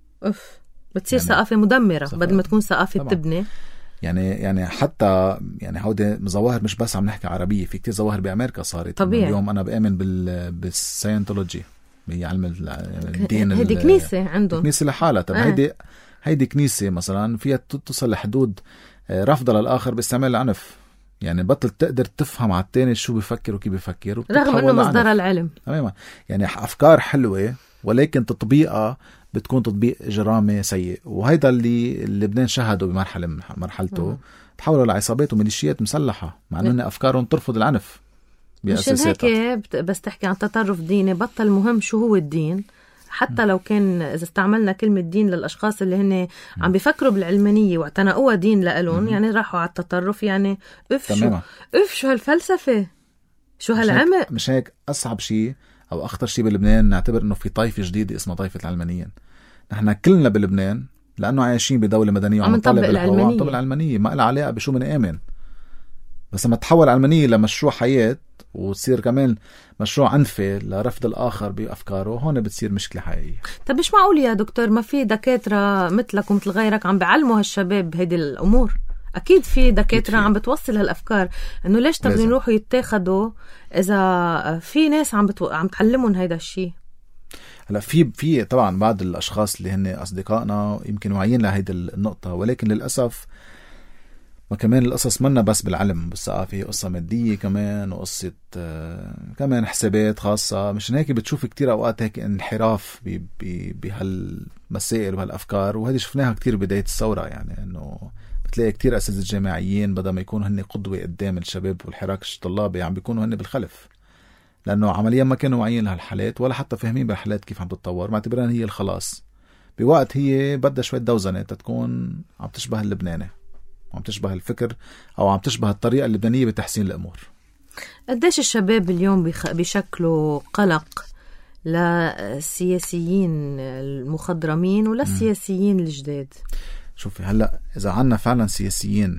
بتصير يعني ثقافة مدمرة بدل ما تكون ثقافة بتبني. يعني حتى يعني هودي ظواهر مش بس عم نحكي عربية، في كتير ظواهر بأمريكا صارت. طبيعي. اليوم أنا بأمن بالساينتولوجي، بعلم الدين. هيدي كنيسة عندهم، كنيسة لحالها. طب هيدي كنيسة مثلا فيها تصل لحدود رفض للآخر باستعمال العنف. يعني بطل تقدر تفهم على التاني شو بيفكر وكيف بيفكر، رغم انه مصدر العلم. تماما. يعني افكار حلوة ولكن تطبيقها بتكون تطبيق إجرامي سيء، وهيدا اللي لبنان شهده مرحلته. تحولوا لعصابات وميليشيات مسلحة مع ان افكارهم ترفض العنف بأساساتها. مش هيك بس تحكي عن تطرف ديني، بطل مهم شو هو الدين. حتى لو كان إذا استعملنا كلمة دين للأشخاص اللي هن عم بيفكروا بالعلمانية واعتنقوها دين لألون، يعني راحوا على التطرف. يعني شو هالفلسفة، شو هالعمق. مش هيك أصعب شيء أو أخطر شيء بلبنان نعتبر إنه في طائفة جديدة اسمها طائفة العلمانيين. نحن كلنا بلبنان لأنه عايشين بدولة مدنية وعم نطبق العلمانية، ما لها علاقة بشو من آمن. بس لما تحول العلمانية لمشروع حياة وتصير كمان مشروع عنفي لرفض الآخر بأفكاره، هون بتصير مشكلة حقيقية. طب مش معقول يا دكتور ما في دكاترة مثلك ومثل غيرك عم بيعلموا هالشباب هيدي الأمور؟ أكيد في دكاترة عم بتوصل هالأفكار، إنه ليش طب يروحوا يتاخدوا إذا في ناس عم تعلمهم هيدا الشيء؟ هلا في طبعا بعض الأشخاص اللي هن أصدقائنا يمكن واعيين لهيدي النقطة، ولكن للأسف وكمان القصص منا بس بالعلم بالثقافة، قصة مادية كمان، وقصة كمان حسابات خاصة. مش هيك بتشوف كتير أوقات هيك انحراف بهالمسائل وهالأفكار، وهذه شفناها كتير بداية الثورة. يعني إنه بتلاقي كتير أساتذة جامعيين بدل ما يكونوا هن قدوة قدام الشباب والحراك الطلابي عم بيكونوا هن بالخلف، لأنه عمليا ما كانوا واعيين لهالحالات ولا حتى فاهمين بالحالات كيف عم تتطور، معتبران هي الخلاص بوقت هي بدها شوية دوزنة تتكون عم تشبه اللبناني، عم تشبه الفكر أو عم تشبه الطريقة اللبنانية بتحسين الأمور. قديش الشباب اليوم بيشكلوا قلق للسياسيين المخضرمين ولا السياسيين الجداد؟ شوفي هلأ إذا عنا فعلا سياسيين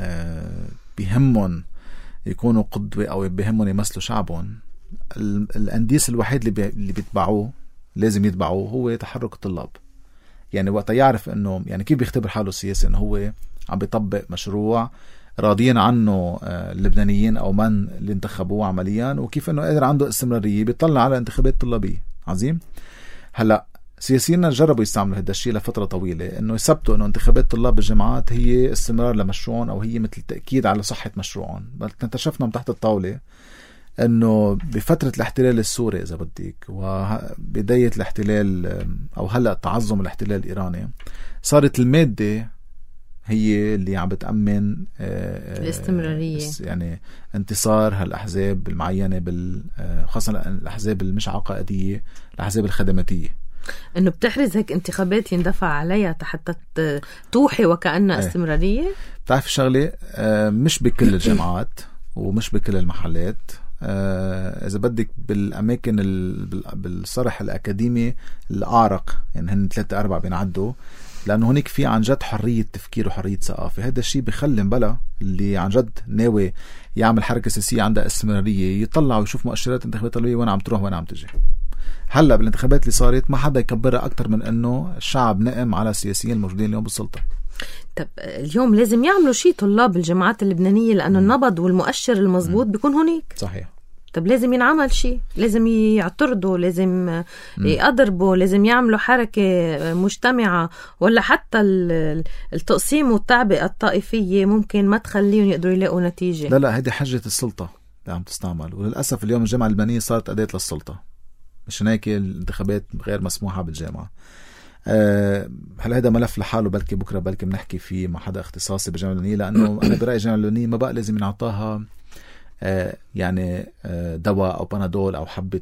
بيهمون يكونوا قدوة أو بيهمون يمثلوا شعبهم، الأنديس الوحيد اللي بيتبعوه لازم يتبعوه هو تحرك الطلاب. يعني وقت يعرف إنه يعني كيف بيختبر حاله السياسي إنه هو عم بيطبق مشروع راضيين عنه اللبنانيين أو من اللي انتخبوه عمليا، وكيف إنه قادر عنده استمرارية، بيطلع على انتخابات طلابية. عظيم. هلأ سياسيين جربوا يستعملوا هذا الشيء لفترة طويلة، إنه يثبتوا إنه انتخابات طلاب الجامعات هي استمرار لمشروعهم أو هي مثل تأكيد على صحة مشروعهم. بل اكتشفنا من تحت الطاولة إنه بفترة الاحتلال السوري إذا بديك وبداية الاحتلال أو هلأ تعظم الاحتلال الإيراني، صارت المادة هي اللي عم بتأمن الاستمرارية، يعني انتصار هالأحزاب المعينة خاصة الأحزاب المش عقائدية، الأحزاب الخدماتية، إنه بتحرز هيك انتخابات يندفع عليها حتى توحي وكأنها استمرارية. بتعرف شغلة، مش بكل الجامعات ومش بكل المحلات، إذا بدك بالأماكن بالصرح الأكاديمي الأعرق، يعني هن 3-4 بينعدوا، لأنه هناك في عن جد حرية تفكير وحرية ثقافة. هذا الشيء بيخلي بلا اللي عن جد ناوي يعمل حركة سياسية عندها استمرارية يطلع ويشوف مؤشرات الانتخابات الطلابية وين عم تروح وين عم تجي. هلا بالانتخابات اللي صارت ما حدا يكبرها أكتر من أنه الشعب نقم على السياسيين الموجودين اليوم بالسلطة. طب اليوم لازم يعملوا شيء طلاب الجامعات اللبنانية لأنه النبض والمؤشر المضبوط بيكون هناك. صحيح. طب لازم ينعمل شيء، لازم يعترضوا، لازم يقدربوا، لازم يعملوا حركة مجتمعة، ولا حتى التقسيم والتعبئة الطائفية ممكن ما تخليهم يقدروا يلاقوا نتيجة. لا هيدي حجة السلطة اللي عم تستعمل، وللأسف اليوم الجامعة اللبنانية صارت أداة للسلطة، مش هيك الانتخابات غير مسموحة بالجامعة. هلا هذا ملف لحاله، بلكي بكرة بلكي بنحكي فيه مع حدا اختصاصي بالجامعة اللبنانية، لأنه أنا برأيي الجامعة اللبنانية ما بقى لازم ينعطاها يعني دواء أو بنادول أو حبة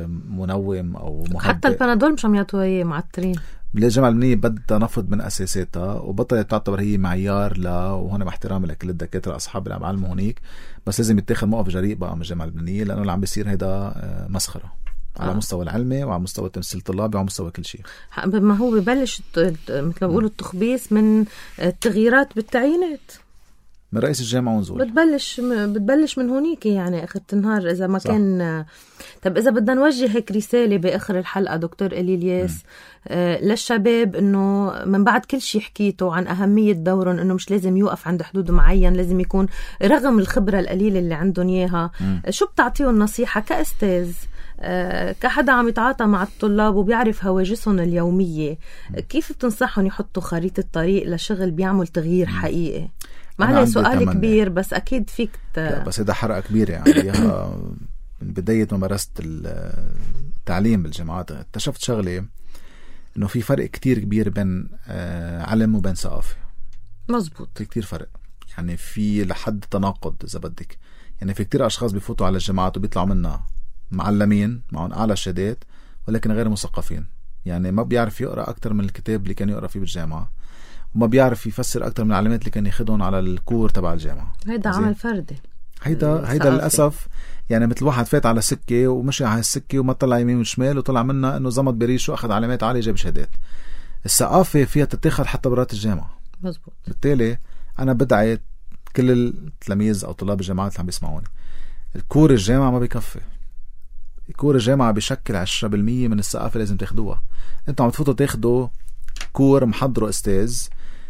منوم أو مهدئ. حتى البنادول مش عم يعطوا اياه معترين. الجامعة اللبنانية بدها نفض من أساساتها، وبطلت تعتبر هي معيار وهنا مع احترامي لكل الدكاترة أصحاب اللي عم يعلموا هونيك، بس لازم يتاخد موقف جريء بقى من الجامعة اللبنانية، لأنه اللي عم بيصير هيدا مسخرة على مستوى العلمي وعلى مستوى التمثيل الطلابي وعلى مستوى كل شيء. ما هو ببلش مثل ما بيقولوا التخبيص من التغييرات بالتعيينات من رئيس الجامعة ونزول. بتبلش من هونيك يعني آخر النهار إذا ما صح. كان طب إذا بدنا نوجه هيك رسالة بآخر الحلقة دكتور إليلياس للشباب، إنه من بعد كل شيء حكيته عن أهمية دورهم، إنه مش لازم يوقف عند حدود معين، لازم يكون رغم الخبرة القليلة اللي عندهم إياها. شو بتعطيهم نصيحة كأستاذ، كحدا عم يتعاطى مع الطلاب وبيعرف هواجسهم اليومية، كيف بتنصحهم يحطوا خريطة طريق لشغل بيعمل تغيير حقيقي؟ معلي سؤال كبير بس أكيد فيك بس هذا حرقة كبيرة يعني. من بداية ما مارست التعليم بالجامعات اكتشفت شغلة، إنه في فرق كتير كبير بين علم وبين ثقافة. مزبوط. في كتير فرق يعني، في لحد تناقض إذا بدك يعني. في كتير أشخاص بيفوتوا على الجامعات وبيطلعوا منها معلمين معهم أعلى شهادات ولكن غير مثقفين، يعني ما بيعرف يقرأ أكتر من الكتاب اللي كان يقرأ فيه بالجامعة، وما بيعرف يفسر أكتر من العلامات اللي كان ياخدهم على الكور تبع الجامعة. هيدا عمل فردي. هيدا للأسف يعني مثل واحد فات على سكة ومشي على السكة وما طلع يمين وشمال وطلع منها إنه زمط بريشه وأخذ علامات عالية جاب شهادات. الثقافة فيها تتاخد حتى برات الجامعة. مزبوط. بالتالي أنا بدعي كل التلاميذ أو طلاب الجامعات اللي عم بيسمعوني، الكور الجامعة ما بيكفي. كور الجامعة بيشكل 10% من الثقافة لازم تاخدوها. انتوا عم تفوتوا تاخدوا كور محضره استاذ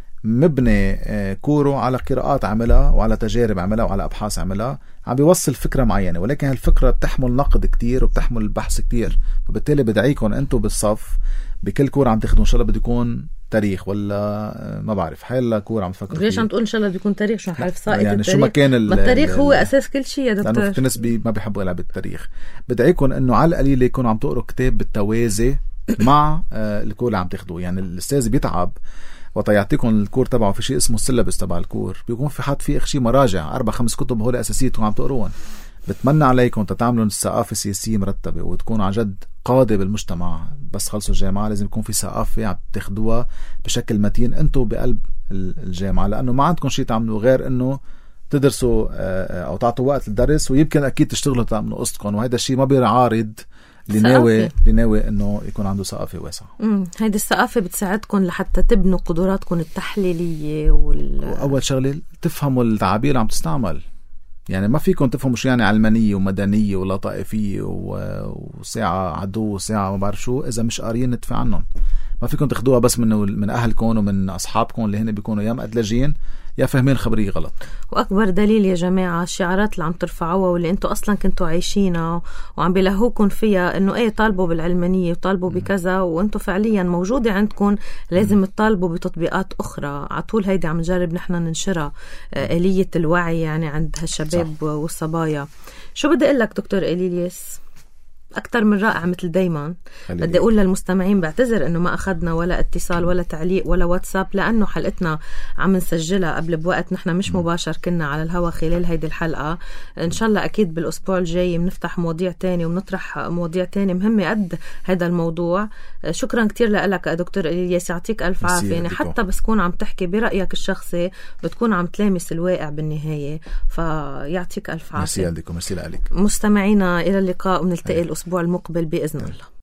مبني كوره على قراءات عملها وعلى تجارب عملها وعلى أبحاث عملها، عم بيوصل فكرة معينة، ولكن هالفكرة بتحمل نقد كتير وبتحمل بحث كتير. وبالتالي بدعيكم انتوا بالصف بكل كور عم تاخدوا ان شاء الله بده يكون تاريخ ولا ما بعرف حيلا كور عم تفكر فيه. ليش عم تقول ان شاء الله بيكون تاريخ؟ شو حرف سائد يعني التاريخ؟ شو ما كان التاريخ هو اساس كل شيء يا دكتور. لانه في ناس ما بيحبوا يلعبوا بالتاريخ. بدعيكم انه على القليل يكونوا عم تقروا كتاب بالتوازي مع الكور اللي عم تاخدوه. يعني الاستاذ بيتعب وقت يعطيكم الكور تبعه في شيء اسمه السيلابس تبع الكور، بيكون في حد فيه شيء مراجع 4-5 كتب هول اساسيه تكونوا عم تقروهم. بتمنى عليكم تتعاملوا الثقافه السياسيه مرتبه وتكونوا عن جد قاده بالمجتمع. بس خلصوا الجامعه لازم يكون في ثقافه عم تاخدوها بشكل متين انتم بقلب الجامعه، لانه ما عندكم شيء تعملوا غير انه تدرسوا او تعطوا وقت للدرس، ويمكن اكيد تشتغلوا تعملوا قصتكم، وهذا الشيء ما بيعارض لناوي انه يكون عنده ثقافه واسعه. هيدي الثقافه بتساعدكم لحتى تبنوا قدراتكم التحليليه واول شغله تفهموا التعابير اللي عم تستعمل. يعني ما فيكم تفهموا شو يعني علمانيه ومدنيه ولا طائفيه وساعه عدو وساعه ما بعرف شو اذا مش قاريين ندفع عنهم. ما فيكم تاخدوها بس من اهلكم ومن اصحابكم اللي هن بيكونوا يا مقدلجين يا فاهمين خبريه غلط. واكبر دليل يا جماعه الشعارات اللي عم ترفعوها واللي انتم اصلا كنتوا عايشينها وعم بيلهوكم فيها، انه ايه طالبوا بالعلمانيه وطالبوا بكذا، وانتم فعليا موجوده عندكم. لازم تطالبوا بتطبيقات اخرى على طول. هيدي عم نجرب نحن ننشرها، آلية الوعي يعني عند هالشباب صح. والصبايا. شو بدي اقول لك دكتور إليلياس؟ أكتر من رائع مثل دايما. بدي أقول للمستمعين بعتذر إنه ما أخذنا ولا اتصال ولا تعليق ولا واتساب، لأنه حلقتنا عم نسجلها قبل بوقت، نحن مش مباشر كنا على الهوا خلال هيدي الحلقة. إن شاء الله أكيد بالأسبوع الجاي بنفتح مواضيع تاني وبنطرح مواضيع تاني مهمة قد هذا الموضوع. شكرا كتير لك دكتور إليلياس، يعطيك ألف عافية. يعني حتى بس كون عم تحكي برأيك الشخصي بتكون عم تلامس الواقع بالنهاية، فيعطيك ألف عافية. ميرسي لكم، ميرسي لك. مستمعينا إلى اللقاء ونلتقي الأسبوع المقبل بإذن الله.